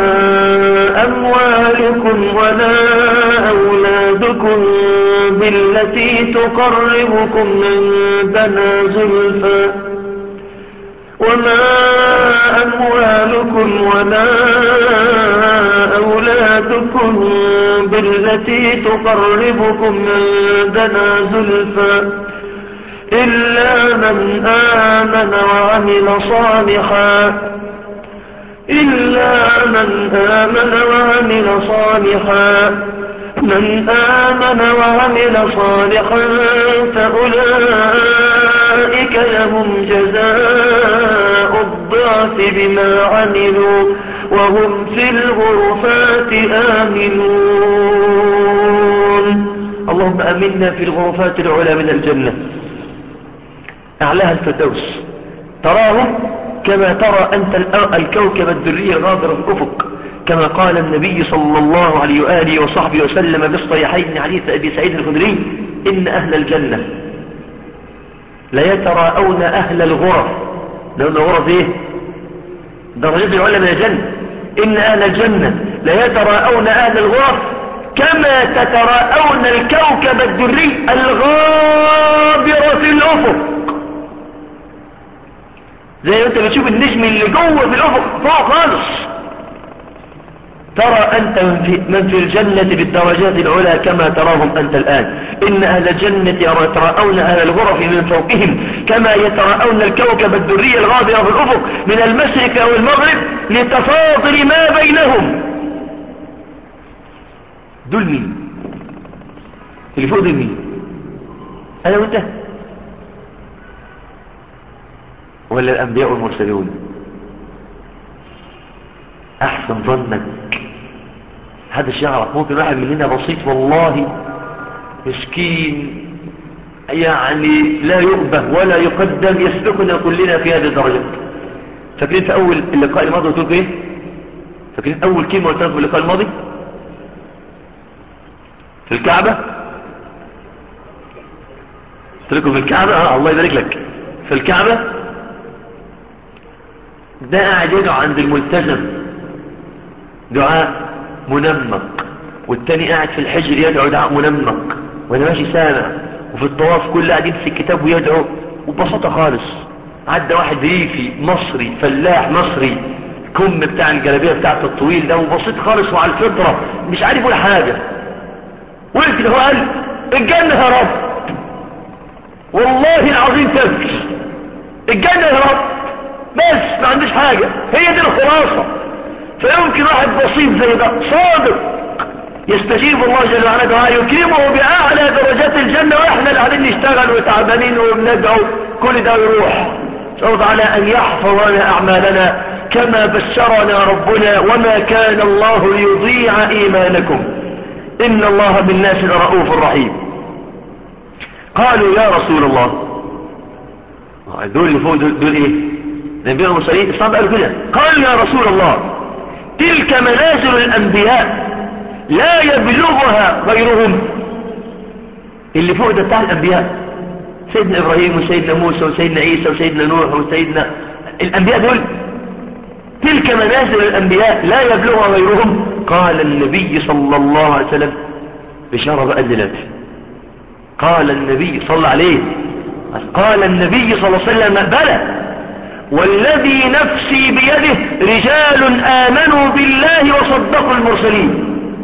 أموالكم ولا أولادكم بالتي تقربكم عندنا زلفى وما أموالكم ولا أولادكم بالتي تقربكم عندنا زلفى إلا من آمن وعمل صالحا إلا من آمن وعمل صالحا من آمن وعمل صالحا فأولئك لهم جزاء الضعف بما عملوا وهم في الغرفات آمنون. اللهم آمنا في الغرفات العلى من الجنة، أعلاها الفردوس، تراهم كما ترى أنت الكوكب الدري الغابر في الأفق، كما قال النبي صلى الله عليه وآله وصحبه وسلم بالصحيحين حديث أبي سعيد الخدري: إن أهل الجنة لا يتراءون أهل الغرف، لأن الغرف إيه؟ درجات العلى من الجنة. إن أهل الجنة لا يتراءون أهل الغرف كما تتراءون الكوكب الدري الغابر في الأفق، زي ما انت بتشوف النجم اللي جوه في الأفق فوق خالص. ترى أنت من في, من في الجنة بالدرجات العلى كما تراهم أنت الآن. إن أهل الجنة يتراءون أهل الغرف من فوقهم كما يتراءون الكوكب الدري الغابر في الأفق من المشرق أو المغرب لتفاضل ما بينهم. دول مين؟ اللي فوق دول مين؟ أنا وأنت ولا الأنبياء والمرسلون؟ أحسن ظنك محدش يعرف. ممكن واحد مننا بسيط والله مسكين يعني لا يؤبه ولا يقدم يسبقنا كلنا في هذه الدرجات. فاكرين في أول اللقاء الماضي قلت لكم إيه؟ فاكرين أول كلمة قلت لكم في اللقاء الماضي؟ في الكعبة؟ قلت لكم في الكعبة؟ آه الله يبارك لك. في الكعبة ده قاعد يدعو عند الملتزم دعاء منمق، والتاني قاعد في الحجر يدعو دعاء منمق، وانا ماشي سامع. وفي الطواف كل قاعد يمسك كتاب ويدعو وببساطة خالص. عدى واحد ريفي مصري فلاح مصري كم بتاع الجلابيه بتاعته الطويل ده وبسيط خالص وعلى الفطرة مش عارف ولا حاجة، وقف كده هو قال: الجنة يا رب، والله العظيم تبكي، الجنة يا رب، بس ما عنديش حاجة، هي دي الخلاصة. فيمكن واحد بسيط زي ده صادق يستجيب الله جل وعلا دعاء يكرمه بأعلى درجات الجنة، واحنا اللي قاعدين نشتغل وتعبانين وبندعو كل ده يروح. نسأل على أن يحفظ لنا أعمالنا كما بشرنا ربنا: وما كان الله ليضيع إيمانكم إن الله بالناس لرؤوف رحيم. قالوا: يا رسول الله، دول اللي فوق دول, دول ايه؟ الأنبياء والمرسلين. الصحابة قالوا كده، قالوا: يا رسول الله، تلك منازل الأنبياء لا يبلغها غيرهم. اللي فوق ده بتاع الأنبياء، سيدنا إبراهيم وسيدنا موسى وسيدنا عيسى وسيدنا نوح وسيدنا الأنبياء دول، تلك منازل الأنبياء لا يبلغها غيرهم. قال النبي صلى الله عليه وسلم بشارة بقى دلوقتي، قال النبي صلى الله عليه قال النبي صلى الله عليه وسلم: بلى والذي نفسي بيده رجال آمنوا بالله وصدقوا المرسلين.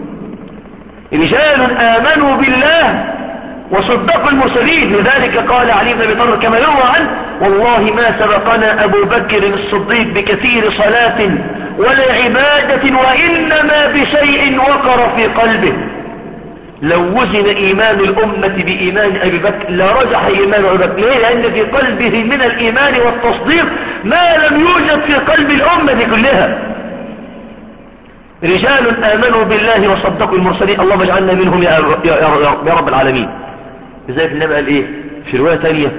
رجال آمنوا بالله وصدقوا المرسلين. لذلك قال علي بن ابي طالب كما يروى عنه: والله ما سبقنا أبو بكر الصديق بكثير صلاة ولا عبادة، وإنما بشيء وقر في قلبه. لو وزن إيمان الأمة بإيمان أبي بكر لرجح إيمان أبي بكر. ليه؟ لأن في قلبه من الإيمان والتصديق ما لم يوجد في قلب الأمة كلها. رجال آمنوا بالله وصدقوا المرسلين، اللهم اجعلنا منهم يا, يا, يا, يا رب العالمين. لذلك النبي قال إيه في رواية ثانية؟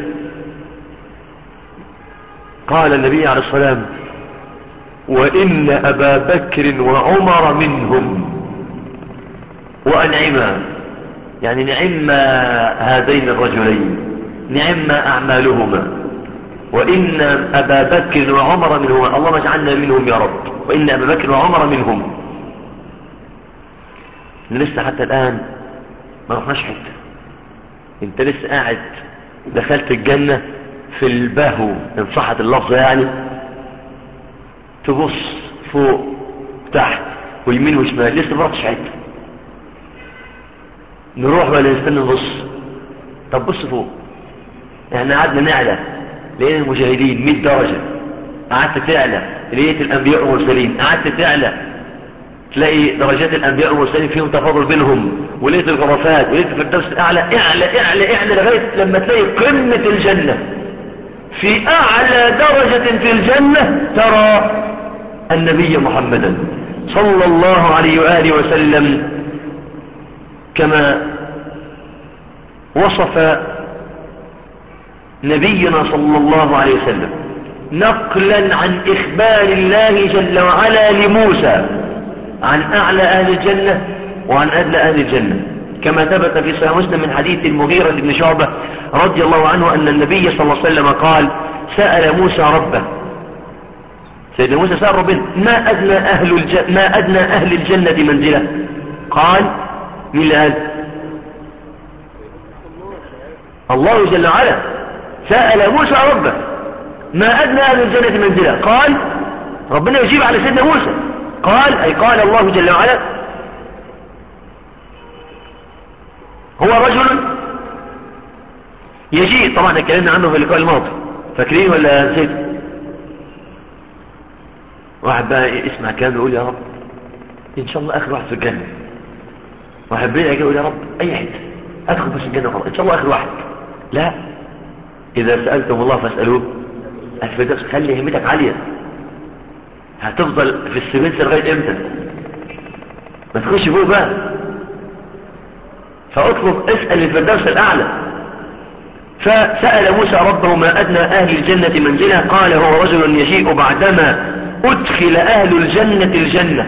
قال النبي عليه الصلاة والسلام: وإن أبا بكر وعمر منهم. وأنعما يعني نعم هذين الرجلين، نعم أعمالهما. وإن أبا بكر وعمر منهما، اللهم اجعلنا منهم يا رب. وإن أبا بكر وعمر منهم. لسه حتى الآن ما رحناش حتة. انت لسه قاعد دخلت الجنة في البهو ان صحت اللفظة، يعني تبص فوق تحت ويمين وشمال، لسه ما رحتش حتة. نروح ولا نستنى نبص؟ طب بص فوق. احنا قعدنا نعلى لقينا المجاهدين مئة درجة، قعدت تعلى لقيت الانبياء والمرسلين، قعدت تعلى تلاقي درجات الانبياء والمرسلين فيهم تفاضل بينهم، ولقيت الغرفات ولقيت الفردوس الاعلى. اعلى اعلى اعلى لغايه لما تلاقي قمه الجنه. في اعلى درجه في الجنه ترى النبي محمدا صلى الله عليه واله وسلم كما وصف نبينا صلى الله عليه وسلم، نقلا عن إخبار الله جل وعلا لموسى عن أعلى أهل الجنة وعن أدنى أهل الجنة، كما ثبت في صحيح مسلم من حديث المغيرة بن شعبة رضي الله عنه أن النبي صلى الله عليه وسلم قال: سأل موسى ربه، سيدنا موسى سأل ربنا: ما أدنى أهل الجنة, ما أدنى أهل الجنة منزلة؟ قال: مين اللي قال؟ الله جل وعلا. سأل موسى ربه: ما أدنى أهل الجنة منزلة؟ قال ربنا يجيب على سيدنا موسى، قال أي قال الله جل وعلا: هو رجل يجيء. طبعا اتكلمنا عنه في اللقاء الماضي، فاكرين ولا نسيت؟ واحد بقى اسمع كلام يقول: يا رب ان شاء الله اخر واحد في الجنة. واحد بيجي يقول: يا رب اي حته ادخل بس الجنة خلاص ان شاء الله اخر واحد. لا، اذا سألتم الله فاسألوه الفردوس. خلي همتك عالية، هتفضل في السبنس لغاية امتى؟ ما تخش فوق بقى، فاطلب اسأل الفردوس الاعلى. فسأل موسى ربه: ما ادنى اهل الجنة منزلة؟ قال: هو رجل يجيء بعدما ادخل اهل الجنة الجنة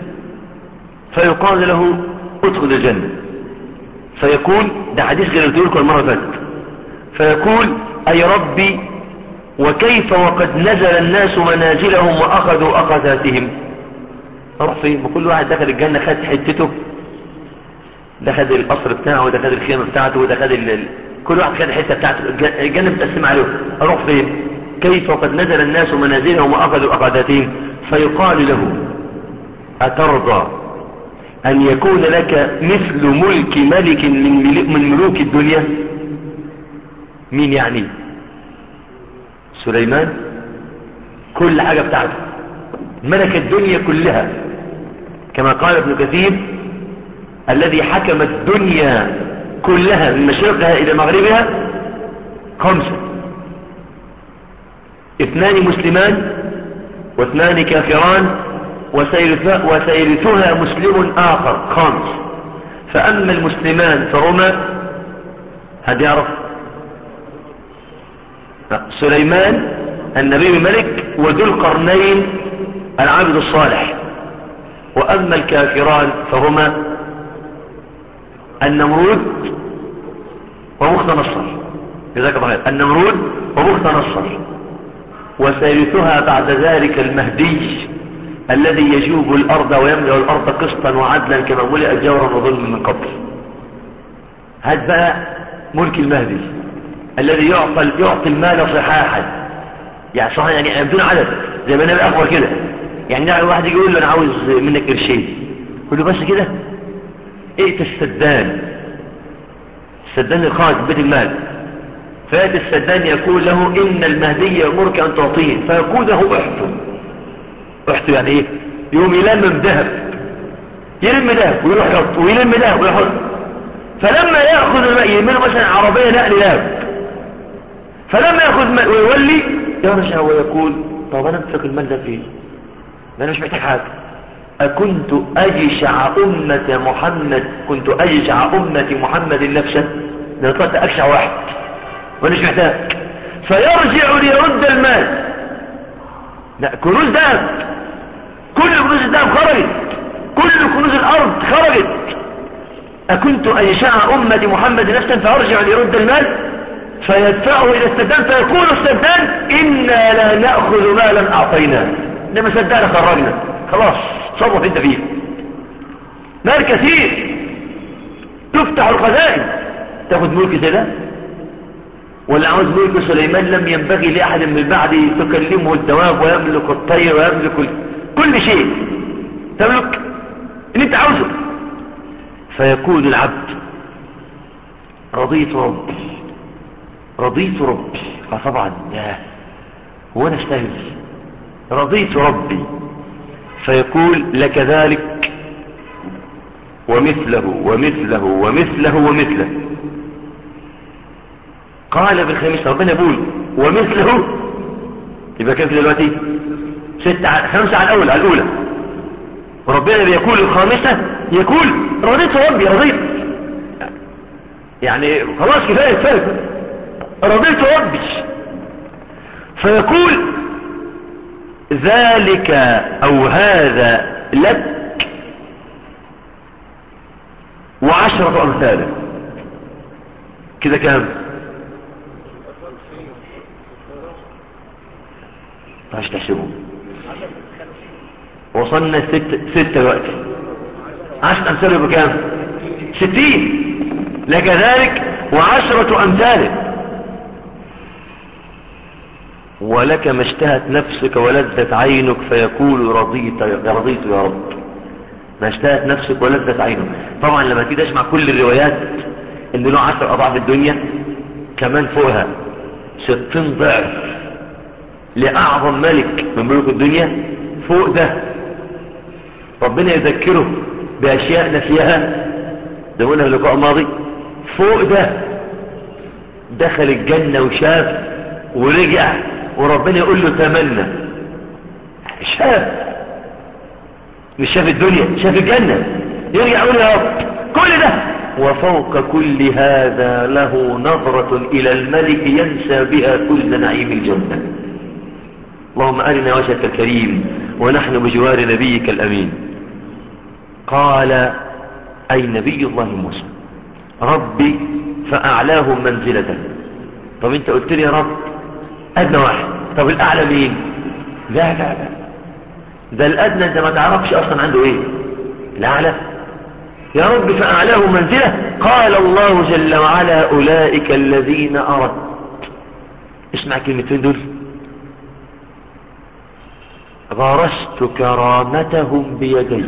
فيقال له: ادخل الجنة. فيقول، ده حديث غير اللي لكم المرة فاتت، فيقول: اي ربي وكيف وقد نزل الناس منازلهم واخذوا اخذاتهم؟ اروح فين؟ ما كل واحد دخل الجنة خد حتته، ده خد القصر بتاعه، وده خد الخيمة بتاعته، وده خد ال... كل واحد خد الحتة بتاعته، الجنة متقسمة عليهم. اروح فين؟ كيف وقد نزل الناس منازلهم واخذوا اخذاتهم؟ فيقال له: اترضى ان يكون لك مثل ملك ملك من, من ملوك الدنيا؟ مين يعني؟ سليمان، كل حاجة بتاعته، ملك الدنيا كلها، كما قال ابن كثير: الذي حكم الدنيا كلها من مشرقها إلى مغربها خمسة: اثنان مسلمان واثنان كافران وسيرثها مسلم آخر. خامس: فأما المسلمان فهما، هذا يعرف سليمان النبي الملك، وذو القرنين العبد الصالح. وأما الكافران فهما النمرود وبخت نصر. جزاك الله خير. النمرود وبخت نصر. وسيرثها بعد ذلك المهدي الذي يجوب الأرض ويملأ الأرض قسطا وعدلا كما ملئت جورا وظلما من قبل. هذا بقى ملك المهدي الذي يعطي يعطي المال صحاحا، يعني صحيح، يعني بدون عدد، زي ما النبي أخبر كده. يعني واحد يقول له: أنا عاوز منك قرشين، يقول له: بس كده؟ ائت السدان، السدان الخارج بيت المال، فات السدان يقول له إن المهدي يأمرك أن تعطيه، فيقول له احته. احته يعني ايه؟ يوم يلمم ذهب، يلم ذهب ويروح يحط، ويلم ذهب ويحط. فلما يأخذ الماء يمنه مثلا عربية نقل ذهب، فلما يأخذ ماء ويولي يرجع ويقول طب أنا أمسك المال ده فيه؟ أنا مش محتاج حاجة. أكنت أجشع أمة محمد كنت أجشع أمة محمد نفسا، لو طلعت أجشع واحد وأنا مش محتاج. فيرجع ليرد المال. لا، كنوز ذهب، كل كنوز الذهب خرجت، كل كنوز الأرض خرجت. أكنت أجشع أمة محمد نفسا، فأرجع ليرد المال فيدفعه إلى السدان، فيقول السدان إنا لا نأخذ مالا أعطيناه، إنما سدان خرجنا، خلاص صرف انت فيه. مال كثير، تفتح الخزائن، تاخذ ملك زي ده؟ ولا عاوز ملك سليمان لم ينبغي لأحد من بعده تكلمه الدواب ويملك الطير ويملك كل شيء، تملك اللي انت عاوزه. فيقول العبد رضيت ربي، رضيت ربي. آه طبعا، لا هو انا اشتغل، رضيت ربي. فيقول لك ذلك ومثله ومثله ومثله ومثله. قال بالخامسة، ربنا يقول ومثله، يبقى كيف دلوقتي؟ ستة على خمسة على الأولى على الأولى، وربنا بيقول الخامسة يقول رضيت ربي، رضيت يعني خلاص كفاية كفاية، رضيت ربي. فيقول ذلك أو هذا لك وعشرة أمثاله. كده كام؟ مش تحسبه، وصلنا ست ستة وقت، عشرة أمثاله بكام؟ ستين. لك ذلك وعشرة أمثاله. ولك ما اشتهت نفسك ولذت عينك، فيقول رضيت رضيت يا رب. ما اشتهت نفسك ولذت عينك. طبعا لما تيجي تسمع كل الروايات ان له عشر اضعاف الدنيا، كمان فوقها ستين ضعف لأعظم ملك من ملوك الدنيا. فوق ده ربنا يذكره بأشياء نسيها، ده قلنا في اللقاء الماضي. فوق ده دخل الجنة وشاف ورجع، وربنا يقول له تمنى. شاف، مش شاف الدنيا، شاف الجنة، يرجع يقول يا رب كل ده. وفوق كل هذا له نظرة إلى الملك ينسى بها كل نعيم الجنة. اللهم أرنا وجهك الكريم ونحن بجوار نبيك الأمين. قال أي نبي الله موسى ربي فأعلاهم منزلة. طب انت قلت لي يا رب أدنى واحد، طب الأعلى مين؟ لا لا لا، ده الأدنى انت ما تعرفش أصلا عنده ايه. الأعلى يا رب فأعلاهم منزلة. قال الله جل وعلا أولئك الذين أردت. اسمع كلمتين دول، غرست كرامتهم بيدي.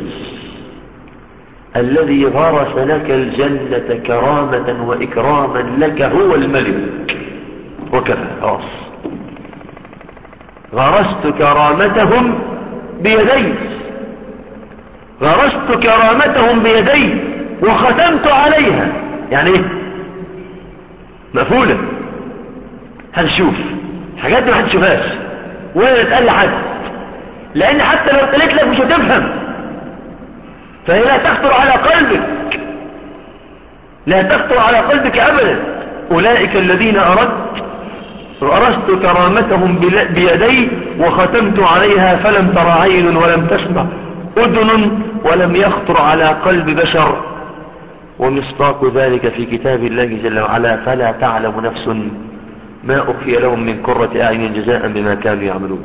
الذي غرس لك الجنة كرامة وإكراما لك هو الملك، وكذا خلاص. غرست كرامتهم بيدي، غرست كرامتهم بيدي وختمت عليها. يعني ايه؟ مقفولة، هنشوف حاجات دي ما هتشوفهاش ولا تقال لحد، لان حتى لو قلت لك مش هتفهم، فهي لا تخطر على قلبك، لا تخطر على قلبك ابدا. اولئك الذين اردت غرست كرامتهم بيدي وختمت عليها فلم تر عين ولم تسمع اذن ولم يخطر على قلب بشر. ومصداق ذلك في كتاب الله جل وعلا فلا تعلم نفس ما أخفي لهم من قرة أعين جزاء بما كانوا يعملون.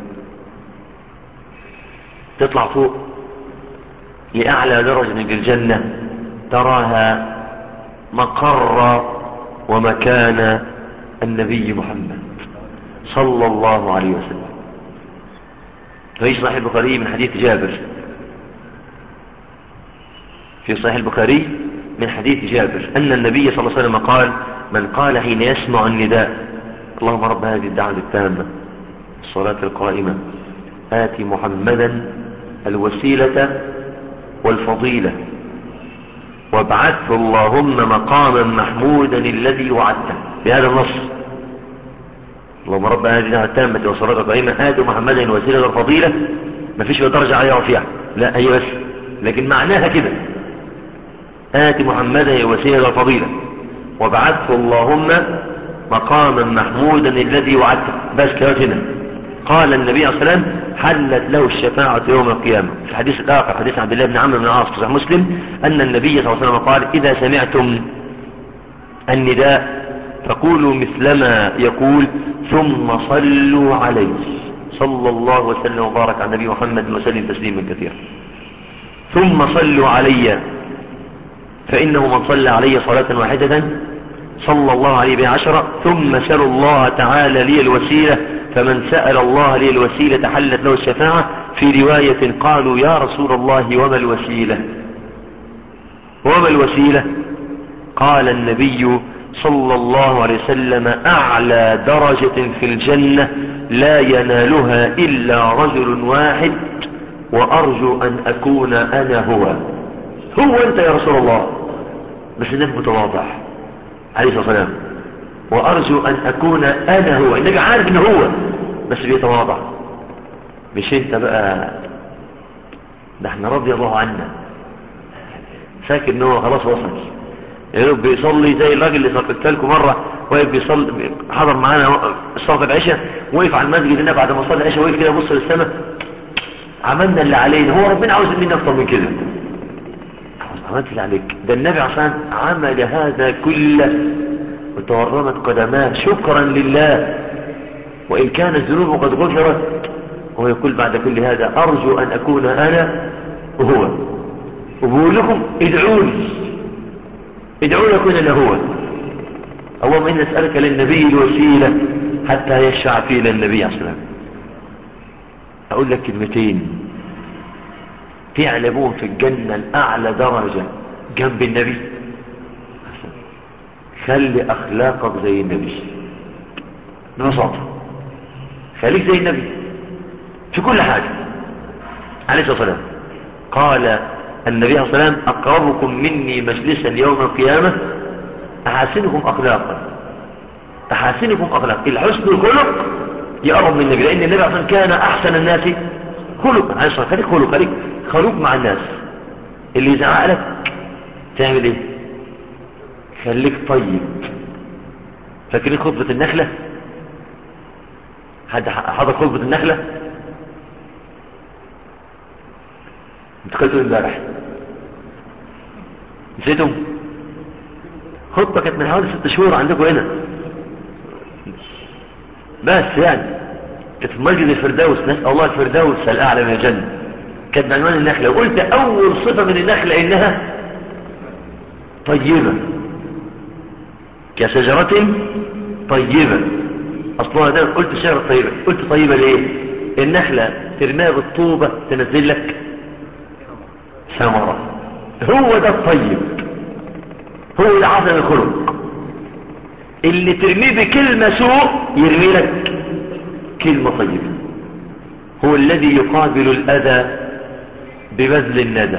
تطلع فوق لأعلى درجة من الجنة، تراها مقر ومكان النبي محمد صلى الله عليه وسلم. في صحيح البخاري من حديث جابر، في صحيح البخاري من حديث جابر أن النبي صلى الله عليه وسلم قال: من قال حين يسمع النداء: اللهم رب هذه الدعوة التامة الصلاة القائمة آت محمدا الوسيلة والفضيلة وابعثه اللهم مقاما محمودا الذي وعدته، بهذا النص: اللهم رب هذه الدعوة التامة والصلاة القائمة آت محمدا الوسيلة والفضيلة. ما فيش درجة عليها وفيها، لا هي بس، لكن معناها كده: آت محمدا الوسيلة والفضيلة وابعثه اللهم مقاما محمودا الذي وعدته، بس كده هنا. قال النبي عليه الصلاة والسلام: حلت له الشفاعة يوم القيامة. في الحديث الآخر حديث عبد الله بن عمرو بن العاص في صحيح مسلم أن النبي صلى الله عليه وسلم قال: إذا سمعتم النداء فقولوا مثلما يقول ثم صلوا عليه. صلى الله وسلم وبارك على النبي محمد وسلم تسليما كثيرا. ثم صلوا علي فإنه من صلى علي صلاة واحدة صلى الله عليه بها عشرة. ثم سألوا الله تعالى لي الوسيلة فمن سأل الله لي الوسيلة حلت له الشفاعة. في رواية قالوا: يا رسول الله وما الوسيلة؟ وما الوسيلة؟ قال النبي صلى الله عليه وسلم: أعلى درجة في الجنة لا ينالها إلا رجل واحد وأرجو أن أكون أنا هو. هو أنت يا رسول الله، بس النبي متواضع عليه الصلاة والسلام، وأرجو أن أكون أنا هو. النبي عارف أنه هو بس بيتواضع، مش أنت بقى ده احنا رضي الله عنا فاكر أنه خلاص وصل. يعني بيصلي زي الراجل اللي صلت لكم مرة، وقف بيصلي، حضر معانا صلاة العشاء، وقف على المسجد هنا بعد ما صلى العشاء، وقف كده بص للسماء: عملنا اللي علينا، هو ربنا عاوز مني أكتر من كده. عملت اللي عليك. ده النبي عشان عمل هذا كله وتورمت قدماه شكرا لله، وإن كانت الذنوب قد غفرت، هو يقول بعد كل هذا: أرجو أن أكون أنا وهو. وبقول لكم: ادعوا لي ادعوا لي أكون أنا هو. اللهم إني أسألك للنبي الوسيلة حتى يشفع فيه للنبي عليه الصلاة والسلام. أقول لك كلمتين تعلمون في الجنة الأعلى درجة جنب النبي. خلي أخلاقك زي النبي ببساطة، خليك زي النبي في كل حاجة عليه الصلاة والسلام. قال النبي عليه الصلاة والسلام: أقربكم مني مجلسا يوم القيامة أحسنكم أخلاقا. أحسنكم أخلاقا، الحسن الخلق يقرب من النبي، لأن النبي عشان كان أحسن الناس خلق عليه الصلاة والسلام. خليك خلق، خليك خلوق مع الناس. اللي يزعق لك تعمل ايه؟ خليك طيب. فاكرين خطبة النخلة؟ حد حضر خطبة النخلة؟ انت قلتوا امبارح نسيتم؟ خطبة كانت من حوالي ست شهور عندكم هنا، بس يعني كانت في مسجد الفردوس، نسأل الله الفردوس الأعلى من الجنة. كانت بعنوان النخلة، وقلت أول صفة من النخلة إنها طيبة كشجرة طيبة. أصلها ده قلت شجرة طيبة، قلت طيبة ليه؟ النخلة ترميها بالطوبة تنزل لك ثمرة. هو ده الطيب، هو ده عظم الخلق. اللي ترميه بكلمة سوء يرمي لك كلمة طيبة. هو الذي يقابل الأذى ببذل الندى.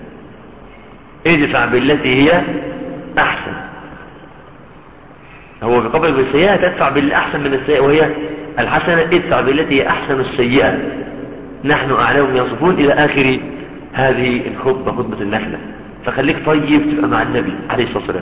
ادفع بالتي هي أحسن. هو بقبل بالسيئة تدفع بالأحسن من السيئة وهي الحسنة. ادفع بالتي هي أحسن السيئة نحن أعلم يصفون إلى آخر هذه الخطبة، خطبة النخلة. فخليك طيب تبقى مع النبي عليه الصلاة والسلام.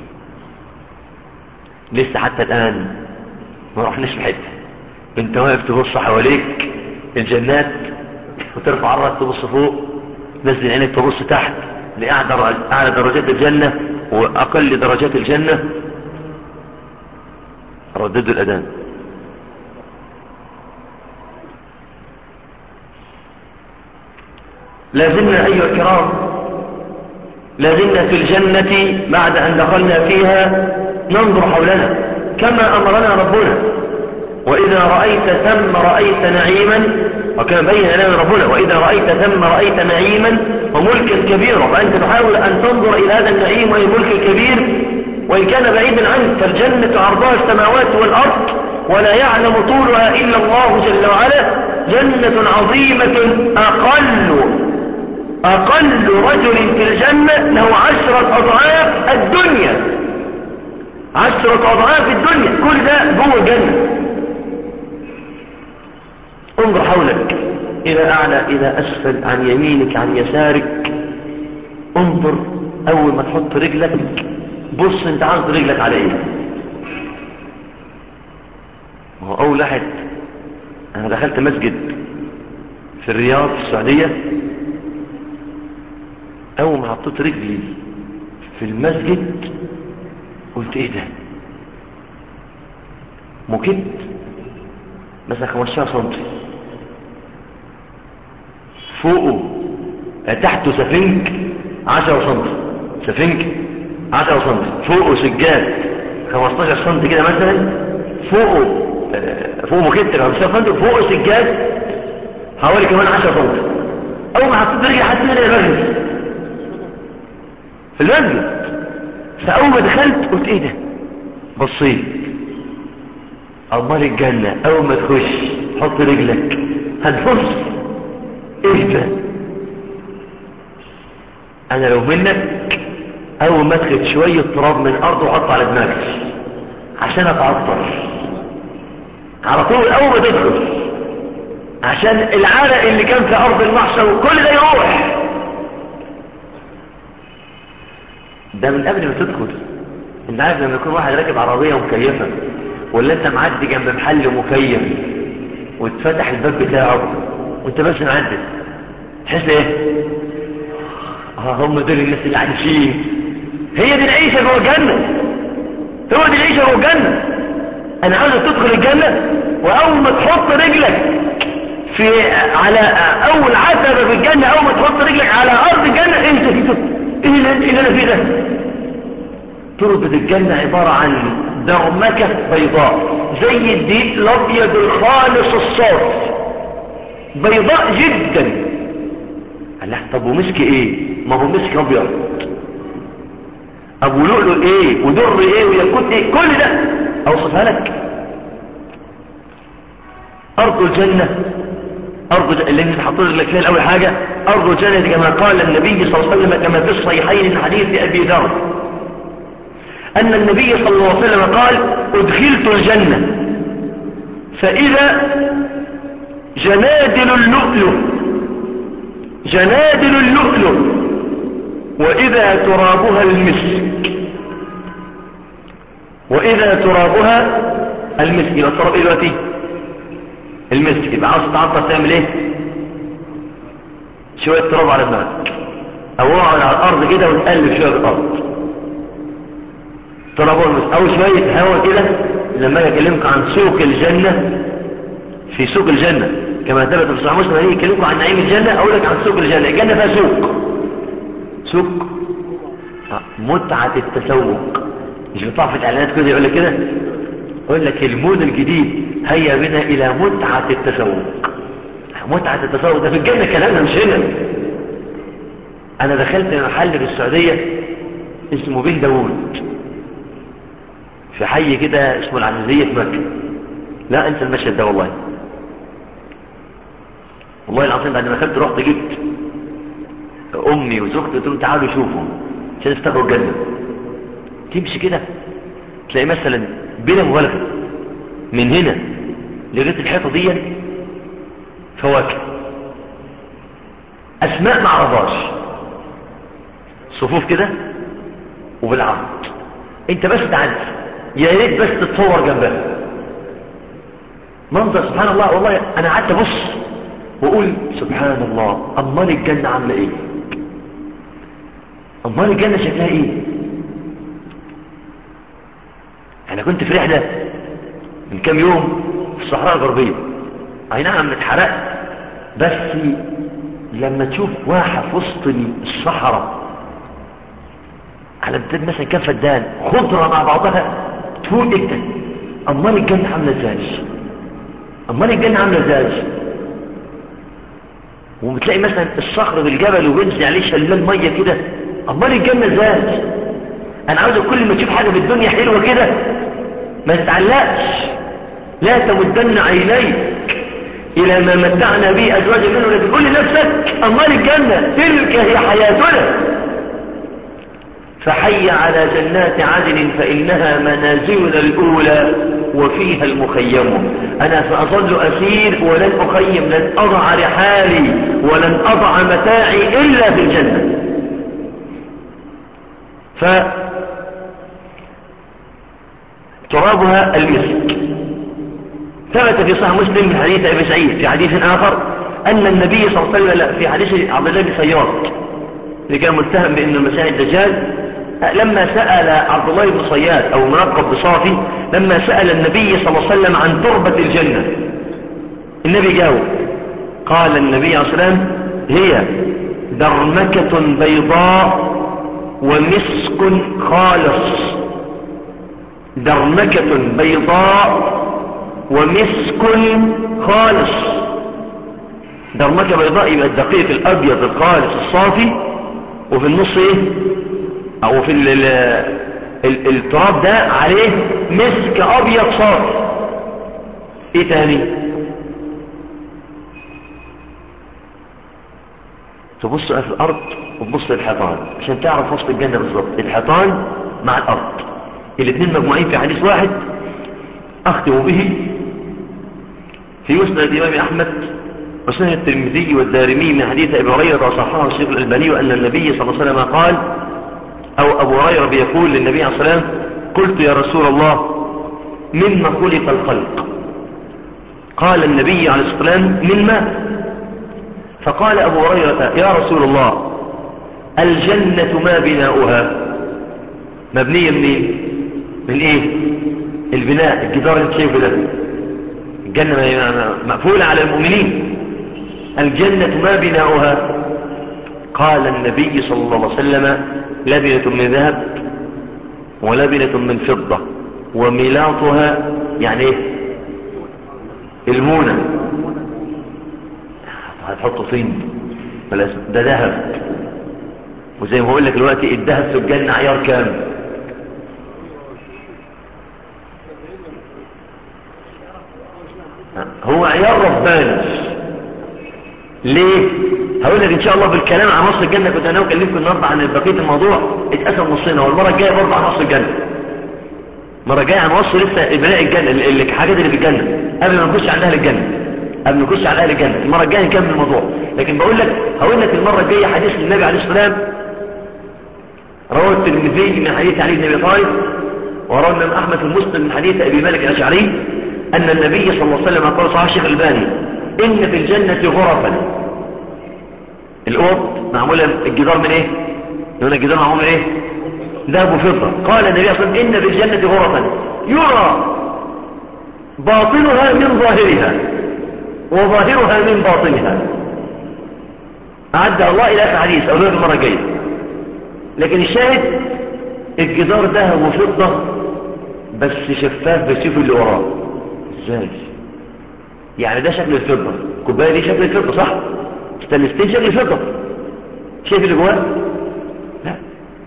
لسه حتى الآن ما رحناش في حته. انت واقف تبص حواليك الجنات وترفع الرأس تبص فوق، نزل عينك تبص تحت لأعلى درجات الجنة وأقل درجات الجنة. رددوا الأذان. لازلنا أيها الكرام، لازلنا في الجنة بعد أن دخلنا فيها ننظر حولنا كما أمرنا ربنا. وإذا رأيت ثم رأيت نعيما وكما بين لنا ربنا وإذا رأيت ثم رأيت نعيما وملكا كبيرا، فأنت تحاول أن تنظر إلى هذا النعيم والملك الكبير وإن كان بعيدا عنك، فالجنة عرضها السماوات والأرض ولا يعلم طولها إلا الله جل وعلا. جنة عظيمة أقل أقل رجل في الجنة له عشرة أضعاف الدنيا، عشرة أضعاف الدنيا، كل ده جوه الجنة. انظر حولك، إلى أعلى إلى أسفل، عن يمينك عن يسارك. انظر أول ما تحط رجلك بص انت عاوز رجلك على ايه. هو أول واحد أنا دخلت مسجد في الرياض في السعودية، أول ما حطيت رجلي في المسجد قلت ايه ده، مكت مثلا خمستاشر سنتي، فوقه تحته سفنج عشرة سنتي، سفنج عشرة سنتي، فوقه سجاد خمستاشر سنتي كده مثلا، فوقه فوقه مكت خمستاشر سنتي، فوقه سجاد حوالي كمان عشرة سنتي. اول ما حطيت رجلي حسيت ان انا بجري في المسجد. فاول ما دخلت قلت ايه ده، بصيت امال الجنة اول ما تخش حط رجلك هتبص ايه ده. انا لو منك اول ما ادخل شوية تراب من الارض وحط على دماغي عشان اتعطر على طول اول ما تدخل، عشان العرق اللي كان في ارض المحشر وكل ده يروح. ده من قبل ما تدخل. انت عارف لما يكون واحد راكب عربية مكيفة ولا انت معدي جنب محل مكيف وتفتح الباب بتاعه وانت بس معدي تحس ايه؟ اه هم دول الناس اللي عايشين. هي دي العيشة جوه الجنة، هو دي العيشة جوه الجنة. انا عاوزك تدخل الجنة واول ما تحط رجلك في على اول عتبة في الجنة، اول ما تحط رجلك على ارض الجنة ايه ده، ايه اللي انا فيه ده؟ تربة الجنة عبارة عن درمكة بيضاء زي الديك الابيض الخالص الصافي، بيضاء جدا. قال له طب ومسك ايه؟ ما هو مسك ابيض. ابو لؤلؤ ايه ودر ايه وياقوت ايه؟ كل ده اوصفها لك. ارض الجنة، ارض اللي انت حاطط لك فيها اول حاجة ارض الجنة كما قال النبي صلى الله عليه وسلم كما في الصحيحين من حديث ابي ذر ان النبي صلى الله عليه وسلم قال ادخلت الجنة فاذا جنادل اللؤلؤ جنادل اللؤلؤ واذا ترابها المسك، واذا ترابها المسك. يبقى التراب ايه دلوقتي؟ المسك. يبقى عاوز تعطر تعمل ايه؟ شوية تراب على دماغك او اقعد على الارض كده وتقلب شوية الارض تراب المسك، او شوية هوا كده. لما اجي اكلمكم عن سوق الجنة، في سوق الجنة كما ثبت في صحيح مسلم يكلمكم عن نعيم الجنة، اقول لك عن سوق الجنة. الجنة فيها سوق، سوق متعة التسوق. مش بيطلع في الاعلانات كده يقول لك كده، يقول لك المود الجديد هيا بنا الى متعة التسوق. متعة التسوق ده في الجنة، كلامنا مش هنا. انا دخلت محل في السعودية اسمه بن داوود في حي كده اسمه العزيزية في مكة. لا انسى المشهد ده والله، والله العظيم. بعد ما دخلت رحت جبت امي وزوجتي قلت لهم تعالوا شوفوا عشان تفتكروا الجنة. تمشي كده تلاقي مثلا بلا مبالغة من هنا لغاية الحيطة دي فواكه، اسماء ما عرفهاش، صفوف كده وبالعرض. انت بس تعدي يا ريت بس تتصور جنبها منظر سبحان الله. والله انا قعدت ابص واقول سبحان الله، امال الجنة عامله ايه؟ امال الجنة شكلها ايه؟ انا كنت في رحلة من كام يوم في الصحراء الغربية، اي نعم اتحرقت، بس لما تشوف واحد في وسط الصحراء على امتداد مثلا كام فدان خضرة مع بعضها تقول ايه ده؟ امال الجنة عامله ازاي؟ امال الجنة عامله ازاي؟ وبتلاقي مثلا الصخر بالجبل وبينزل عليه شلال ميه كده. امال الجنه ازاي؟ انا عاوز كل ما تشوف حاجه في الدنيا حلوه كده ما تتعلقش، لا تمدن عينيك الى ما متعنا به ازواجا منه، لكن قل لنفسك امال الجنه تلك هي حياتنا. فحي على جنات عدن فانها منازلنا الاولى وفيها المخيم. أنا سأظل أسير ولن أخيم، لن أضع رحالي ولن أضع متاعي إلا في الجنة. فترابها المسك. ثبت في صحيح مسلم من حديث أبي سعيد في حديث آخر أن النبي صلى الله عليه وسلم في حديث عبد الله بن سيار اللي كان متهم بأنه المسيح الدجال، لما سأل عبد الله بن صياد أو منقب بصافي، لما سأل النبي صلى الله عليه وسلم عن تربة الجنة، النبي جاوب قال النبي عليه الصلاة والسلام هي درمكة بيضاء ومسك خالص. درمكة بيضاء ومسك خالص. درمكة بيضاء يبقى الدقيق الأبيض الخالص الصافي، وفي النص ايه او في ال ال ال التراب ده عليه مسك ابيض صافي. ايه تاني؟ تبص في الارض وتبص للحيطان عشان تعرف وسط الجنة بالظبط. الحيطان مع الارض الاثنين مجموعين في حديث واحد اختم به في مسند الامام احمد وسنن الترمذي والدارمي من حديث ابي هريره وصححه الشيخ الالباني ان النبي صلى الله عليه وسلم قال، او ابو هريره بيقول للنبي عليه الصلاه والسلام قلت يا رسول الله مما خلق الخلق؟ قال النبي عليه الصلاه والسلام من ماء. فقال ابو هريره يا رسول الله الجنه ما بناؤها؟ مبنيه منين؟ من ايه البناء؟ الجدار اللي شايفه ده الجنه مقفوله على المؤمنين. الجنة ما بناؤها؟ قال النبي صلى الله عليه وسلم لبنة من ذهب ولبنة من فضة وملاطها يعني ايه؟ المونة. هتحطوا طين ده ذهب. وزي ما بقول لك دلوقتي الذهب في الجنة عيار كام؟ هو عيار رباني. ليه؟ هقول لك ان شاء الله بالكلام عن نص الجنة. كنت انا وكلمكم النهارده عن بقية الموضوع اتقسم نصين، والمرة الجاية برضه عن نص الجنة. المرة الجاية عن نص لسه بناء الجنة، الحاجات اللي في الجنة قبل ما نخش على اهل الجنة، قبل ما نخش على اهل الجنة. المرة الجاية نكمل الموضوع، لكن بقول لك هقول لك المرة الجاية حديث النبي عليه الصلاة والسلام رواه الترمذي من حديث علي بن ابي طالب، ورواه الامام احمد في المسند من حديث ابي مالك الاشعري ان النبي صلى الله عليه وسلم قال صحيح الشيخ الباني ان في الجنة غرفا. الأوض معمولة الجدار من ايه؟ هنا الجدار معمول من ايه؟ ذهب وفضة. قال النبي صلى الله عليه وسلم ان في الجنة غرفا يرى باطنها من ظاهرها وظاهرها من باطنها. أعد الله إلى آخر حديث أو المرة الجاية. لكن الشاهد الجدار ذهب وفضة بس شفاف، بتشوف اللي وراه ازاي. يعني ده شكل الفضة، كوباية دي شكل الفضة صح؟ ستانلستين شكل الفضة، شايف اللي جواه؟ لا.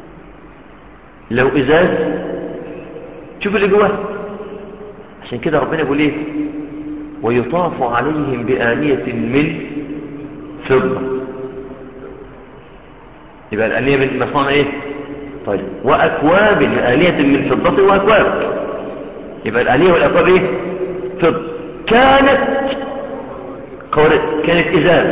لو ازاز شوف اللي جواه. عشان كده ربنا يقول ايه؟ ويطاف عليهم بآنية من فضة. يبقى الآنية من مصنع ايه؟ طيب وأكواب، آنية من فضة وأكواب. يبقى الآنية والأكواب ايه؟ فضة. كانت قولت كانت ازاز.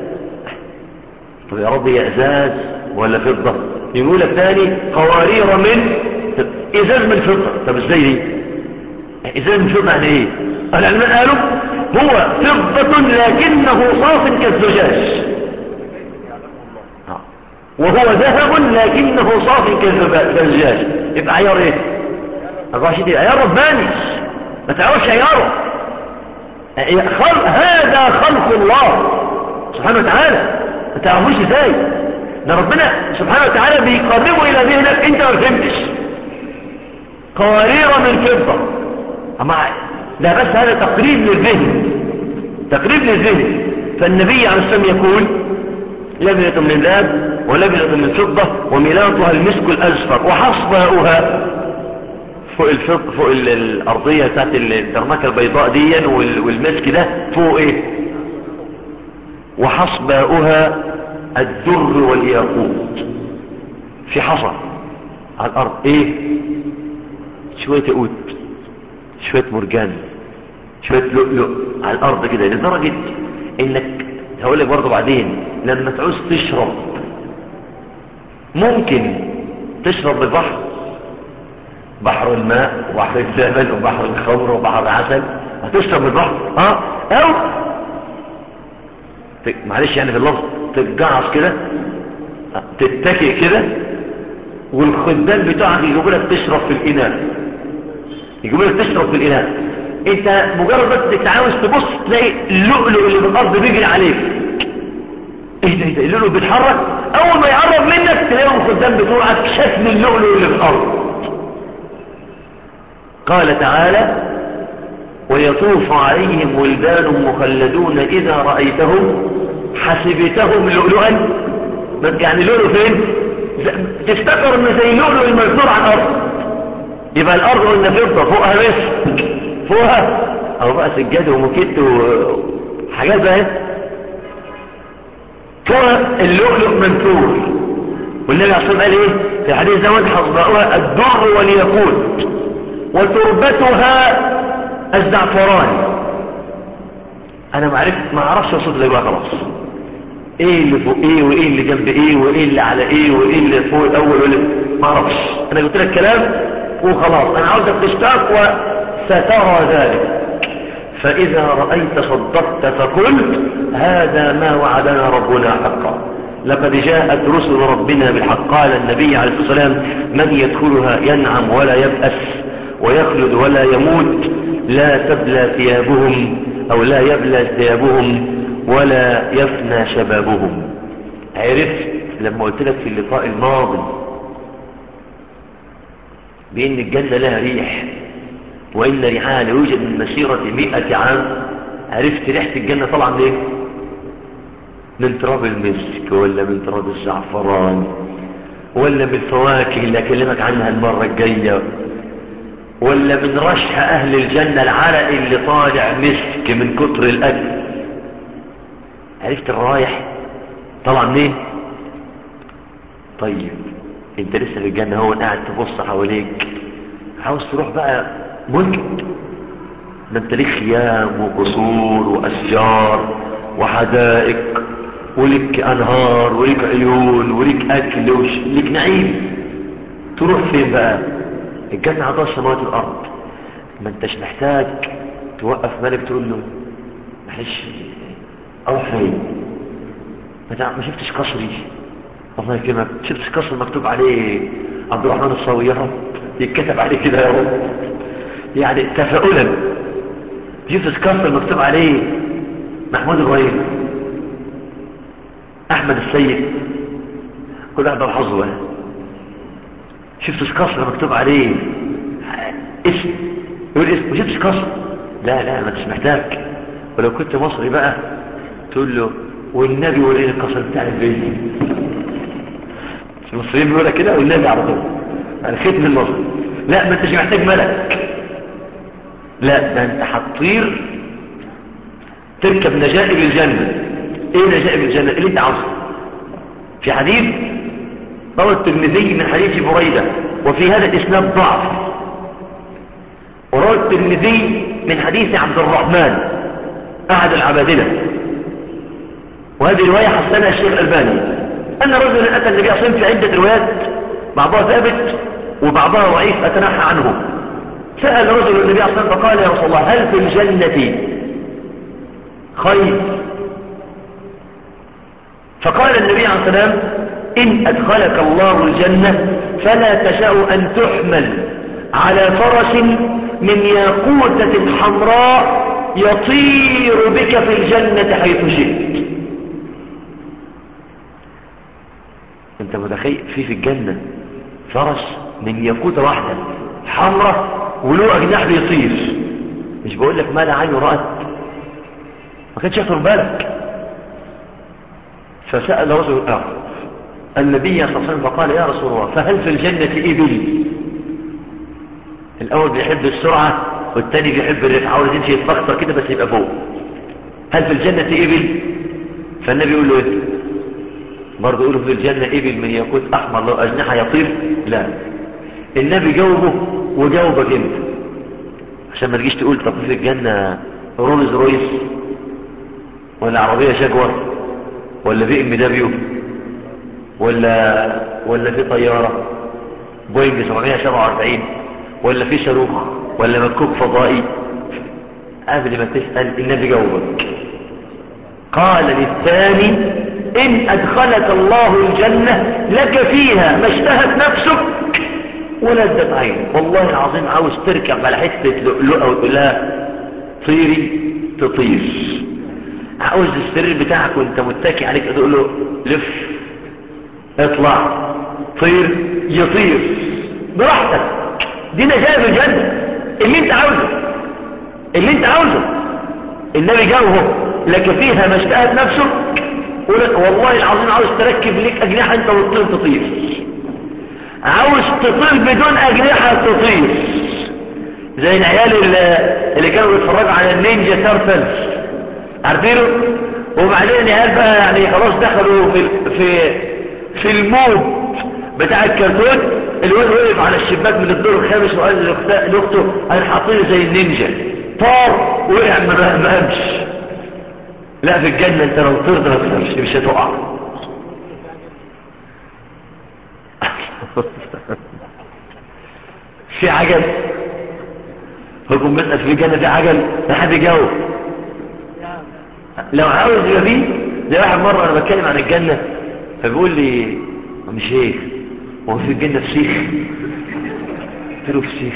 طب يا رب هي ازاز ولا فضة؟ يقول لك ثاني قوارير من ازاز من فضة. طب ازاي دي؟ ازاز من فضة يعني ايه؟ العلماء قالوا هو فضة لكنه صاف كالزجاج، وهو ذهب لكنه صاف كالزجاج. يبقى عيار ايه؟ الراشد عيار رباني، ما تعرفش عياره. خلق هذا خلق الله سبحانه وتعالى، ما تعرفوش ازاي. ده ربنا سبحانه وتعالى بيقربه الى ذهنك انت ما فهمتش. قوارير من فضة، اما ده بس هذا تقريب للذهن، تقريب للذهن. فالنبي عليه السلام يقول لبنة من ذهب ولبنة من فضة وميلاطها المسك الأزفر وحصباؤها فوق الفض فوق الأرضية بتاعت الدرمكة البيضاء دي والمسك ده فوق ايه وحصباؤها الدر والياقوت في حصى على الأرض ايه شوية ياقوت شوية مرجان شوية لؤلؤ على الأرض كده لدرجة انك هقول لك برضه بعدين لما تعوز تشرب ممكن تشرب بالبحر بحر الماء وبحر الزمن وبحر الخمر وبحر العسل هتشرب بالبحر اه او معلش يعني في اللفظ تتجعص كده تتكئ كده والخدام بتاعك يجيبوا لك تشرب في الإناء يجيبوا لك تشرب في الإناء انت مجرد بس انت عاوز تبص تلاقي اللؤلؤ اللي في الارض بيجري عليك ايه ده ايه ده اللؤلؤ بيتحرك اول ما يقرب منك تلاقيهم الخدام بتوعك شكل اللؤلؤ اللي في الارض. قال تعالى ويطوف عليهم ولدان مخلدون اذا رأيتهم حسبتهم لؤلؤا يعني لؤلؤ فين تفتكر ان زي اللؤلؤ المنثور على الارض يبقى الارض قلنا فضة فوقها مسك فوقها او بقى سجاد ومكت وحاجات بقى فوق اللؤلؤ منثور والنبي عليه الصلاه والسلام قال ايه في حديث زوج حصباؤها الدر والياقوت وتربتها الزعفران. انا ما عرفت ما اعرفش اوصف لك بقى خلاص ايه اللي فوق ايه وايه اللي جنب ايه وايه اللي على ايه وايه اللي فوق الاول وايه ما اعرفش انا قلت لك كلام وخلاص انا عاوزك تشتاق وسترى ذلك. فاذا رايت صدقت فقلت هذا ما وعدنا ربنا حقا لقد جاءت رسل ربنا بالحق. قال النبي عليه الصلاه والسلام من يدخلها ينعم ولا يبأس ويخلد ولا يموت لا تبلى ثيابهم او لا يبلى ثيابهم ولا يفنى شبابهم. عرفت لما قلت لك في اللقاء الماضي بان الجنه لها ريح وان ريحها يوجد من مسيره مئة عام. عرفت ريحه الجنه طبعا ليه من تراب المسك ولا من تراب الزعفران ولا من الفواكه اللي اكلمك عنها المره الجايه ولا من رشح اهل الجنه العرق اللي طالع مسك من كتر الاكل. عرفت الرايح طلع منين؟ طيب انت لسه في الجنه هو قاعد تبص حواليك عاوز تروح بقى ملك ده انت ليك خيام وقصور واشجار وحدائق وليك انهار وليك عيون وليك اكل وليك نعيم. تروح فين بقى؟ الجنه عطاها السماوات والارض ما انتش محتاج توقف ملك تقول له معلش اروح فين ما شفتش قصري الله يكرمك شفتش قصر مكتوب عليه عبد الرحمن الصاوي يا رب يتكتب عليه كده يا رب يعني تفاؤلا شفتش قصر مكتوب عليه محمود ابراهيم احمد السيد كل واحد بحظه شفتش قصر مكتوب عليه اسم يقول اسم شفتش قصر لا لا ما انتش محتاج. ولو كنت مصري بقى تقول له والنبي وليه القصر بتاع البيت المصريين بيقولها كده والنبي على طول يعني ختم المصر لا ما انتش محتاج ملك لا ده انت هتطير تركب نجائب الجنة. ايه نجائب الجنة اللي انت عاوزه؟ في حديث روى الترمذي من حديث بريدة وفي هذا الاسناد ضعف وروى الترمذي من حديث عبد الرحمن احد العبادلة وهذه رواية حسنها الشيخ الألباني أن رجلا أتى النبي صلى الله عليه وسلم في عدة روايات بعضها ثابت وبعضها ضعيف أتنحى عنه. سأل رجل النبي صلى الله عليه وسلم فقال يا رسول الله هل في الجنة خير؟ فقال النبي عليه الصلاة والسلام إن أدخلك الله الجنة فلا تشاء أن تحمل على فرس من ياقوتة حمراء يطير بك في الجنة حيث شئت. انت متخيل في في الجنة فرس من ياقوتة واحدة حمراء وله أجناح بيطير. مش بقول لك ما لا عين رأت ما كانش يخطر بالك فسأل رجل آخر النبي صلى الله عليه وسلم فقال يا رسول الله فهل في الجنة إبل؟ الأول بيحب السرعة والثاني بيحب الرفعة، عاوز يمشي يتبختر كده بس يبقى فوق. هل في الجنة إبل؟ فالنبي يقول له إيه؟ برضه يقول له في الجنة إبل من يقود أحمر لو أجنحة يطير؟ لا، النبي جاوبه وجاوبك أنت عشان ما تجيش تقول طب في الجنة رولز رويس ولا عربية شجوة ولا بي ام دبليو ولا ولا في طيارة بوينج سبعمية وسبعة وأربعين ولا في صاروخ ولا مكوك فضائي؟ قبل ما تسأل النبي جاوبك. قال للثاني إن أدخلك الله الجنة لك فيها ما اشتهت نفسك ولذت عينك. والله العظيم عاوز تركب على حتة لؤلؤة وتقول لها طيري تطير. عاوز السرير بتاعك وانت متكي عليك تقول له لف اطلع طير يطير براحتك. دي نجاة في الجنة اللي انت عاوزه اللي انت عاوزه. النبي جاوه لك فيها ما اشتهت نفسك ولك. والله العظيم عاوز تركب لك أجنحة انت والطير تطير. عاوز تطير بدون أجنحة تطير زي العيال اللي كانوا بيتفرجوا على النينجا تيرتلز عارفينه. وبعدين العيال بقى يعني خلاص دخلوا في في في المود بتاع الكرتون. الواد وقف على الشباك من الدور الخامس وقال لاخته انا هطير زي النينجا. طار وقع ما قامش. لا في الجنة انت لو طرت ما تخافش مش هتقع. في عجل هكم بسأل في الجنة في عجل لا حد يجاوب. لو عاوز يبقى فيه زي واحد مرة انا بتكلم عن الجنة فبيقول لي مش شيخ هو في الجنة فسيخ؟ قلت له فسيخ؟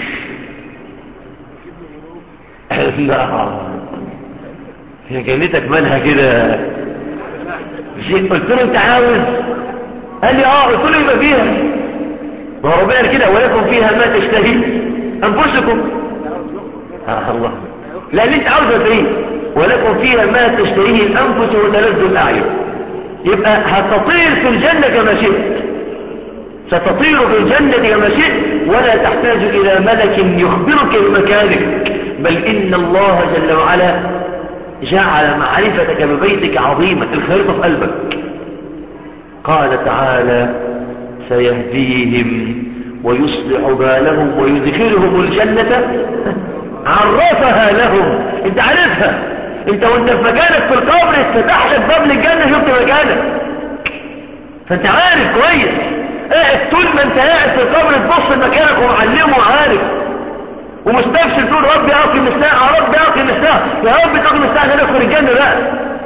لا هي جنتك مالها كده؟ قلت له انت عاوز؟ قال لي اه. قلت له يبقى فيها ما هو ربنا كده ولكم فيها ما تشتهي انفسكم. آه الله لان انت عاوزه فيه ولكم فيها ما تشتهيه الانفس وتلذ الاعين. يبقى هتطير في الجنة كما شئت ستطير في الجنة كما شئت ولا تحتاج الى ملك يخبرك بمكانك بل ان الله جل وعلا جعل معرفتك ببيتك عظيمة الخريطة في قلبك. قال تعالى سيهديهم ويصلح بالهم ويدخلهم الجنة عرفها لهم. انت عارفها انت وانت في مكانك في القبر اتفتح لك باب للجنة شفت مكانك فانت عارف كويس. قاعد طول ما انت قاعد في القبر تبص لمكانك ومعلمه وعارف ومستبشر تقول ربي اقم الساعة يا رب اقم الساعة يا رب تقم الساعة عشان ادخل الجنة بقى.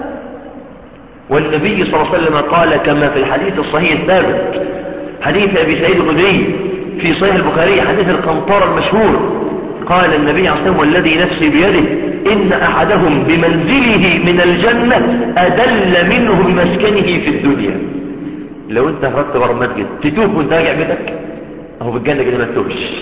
والنبي صلى الله عليه وسلم قال كما في الحديث الصحيح الثابت حديث ابي سعيد الخدري في صحيح البخاري حديث القنطرة المشهور قال النبي عليه الصلاة والسلام والذي نفسي بيده إن أحدهم بمنزله من الجنة أدل منه بمسكنه في الدنيا. لو انت هربت برا المسجد تتوب وانت راجع بيتك اهو بالجنة كده ما تتوبش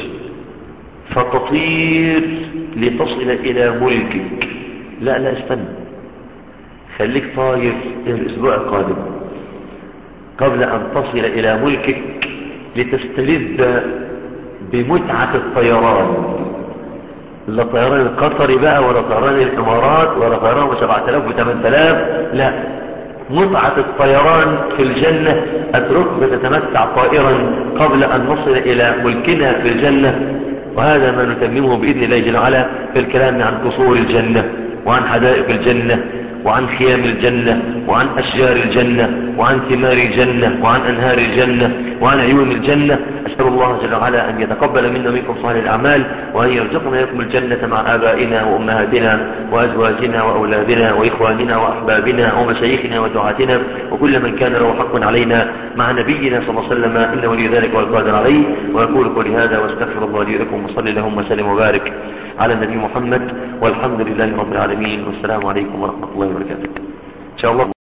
فتطير لتصل إلى ملكك. لا لا استنى خليك طاير الأسبوع القادم قبل أن تصل إلى ملكك لتستلذ بمتعة الطيران. لا طيران القطري بقى ولا طيران الإمارات ولا طيران سبعة آلاف وثمانية آلاف لا متعة الطيران في الجنة أترك تتمتع طائرا قبل أن نصل إلى ملكنا في الجنة. وهذا ما نتممه بإذن الله جل وعلا في الكلام عن قصور الجنة وعن حدائق الجنة وعن خيام الجنة وعن أشجار الجنة وعن ثمار الجنة وعن أنهار الجنة وعن عيون الجنة. أسأل الله جل وعلا أن يتقبل منا ومنكم صالح الأعمال وأن يرزقنا لكم الجنة مع آبائنا وأمهاتنا وأزواجنا وأولادنا وإخواننا وأحبابنا ومشايخنا ودعاتنا وكل من كان له حق علينا مع نبينا صلى الله عليه وسلم إنه ولي ذلك والقادر عليه. وأقول قولي هذا واستغفر الله لي ولكم وصلي اللهم وسلم وبارك على النبي محمد والحمد لله رب العالمين والسلام عليكم ورحمة الله وبركاته. إن شاء الله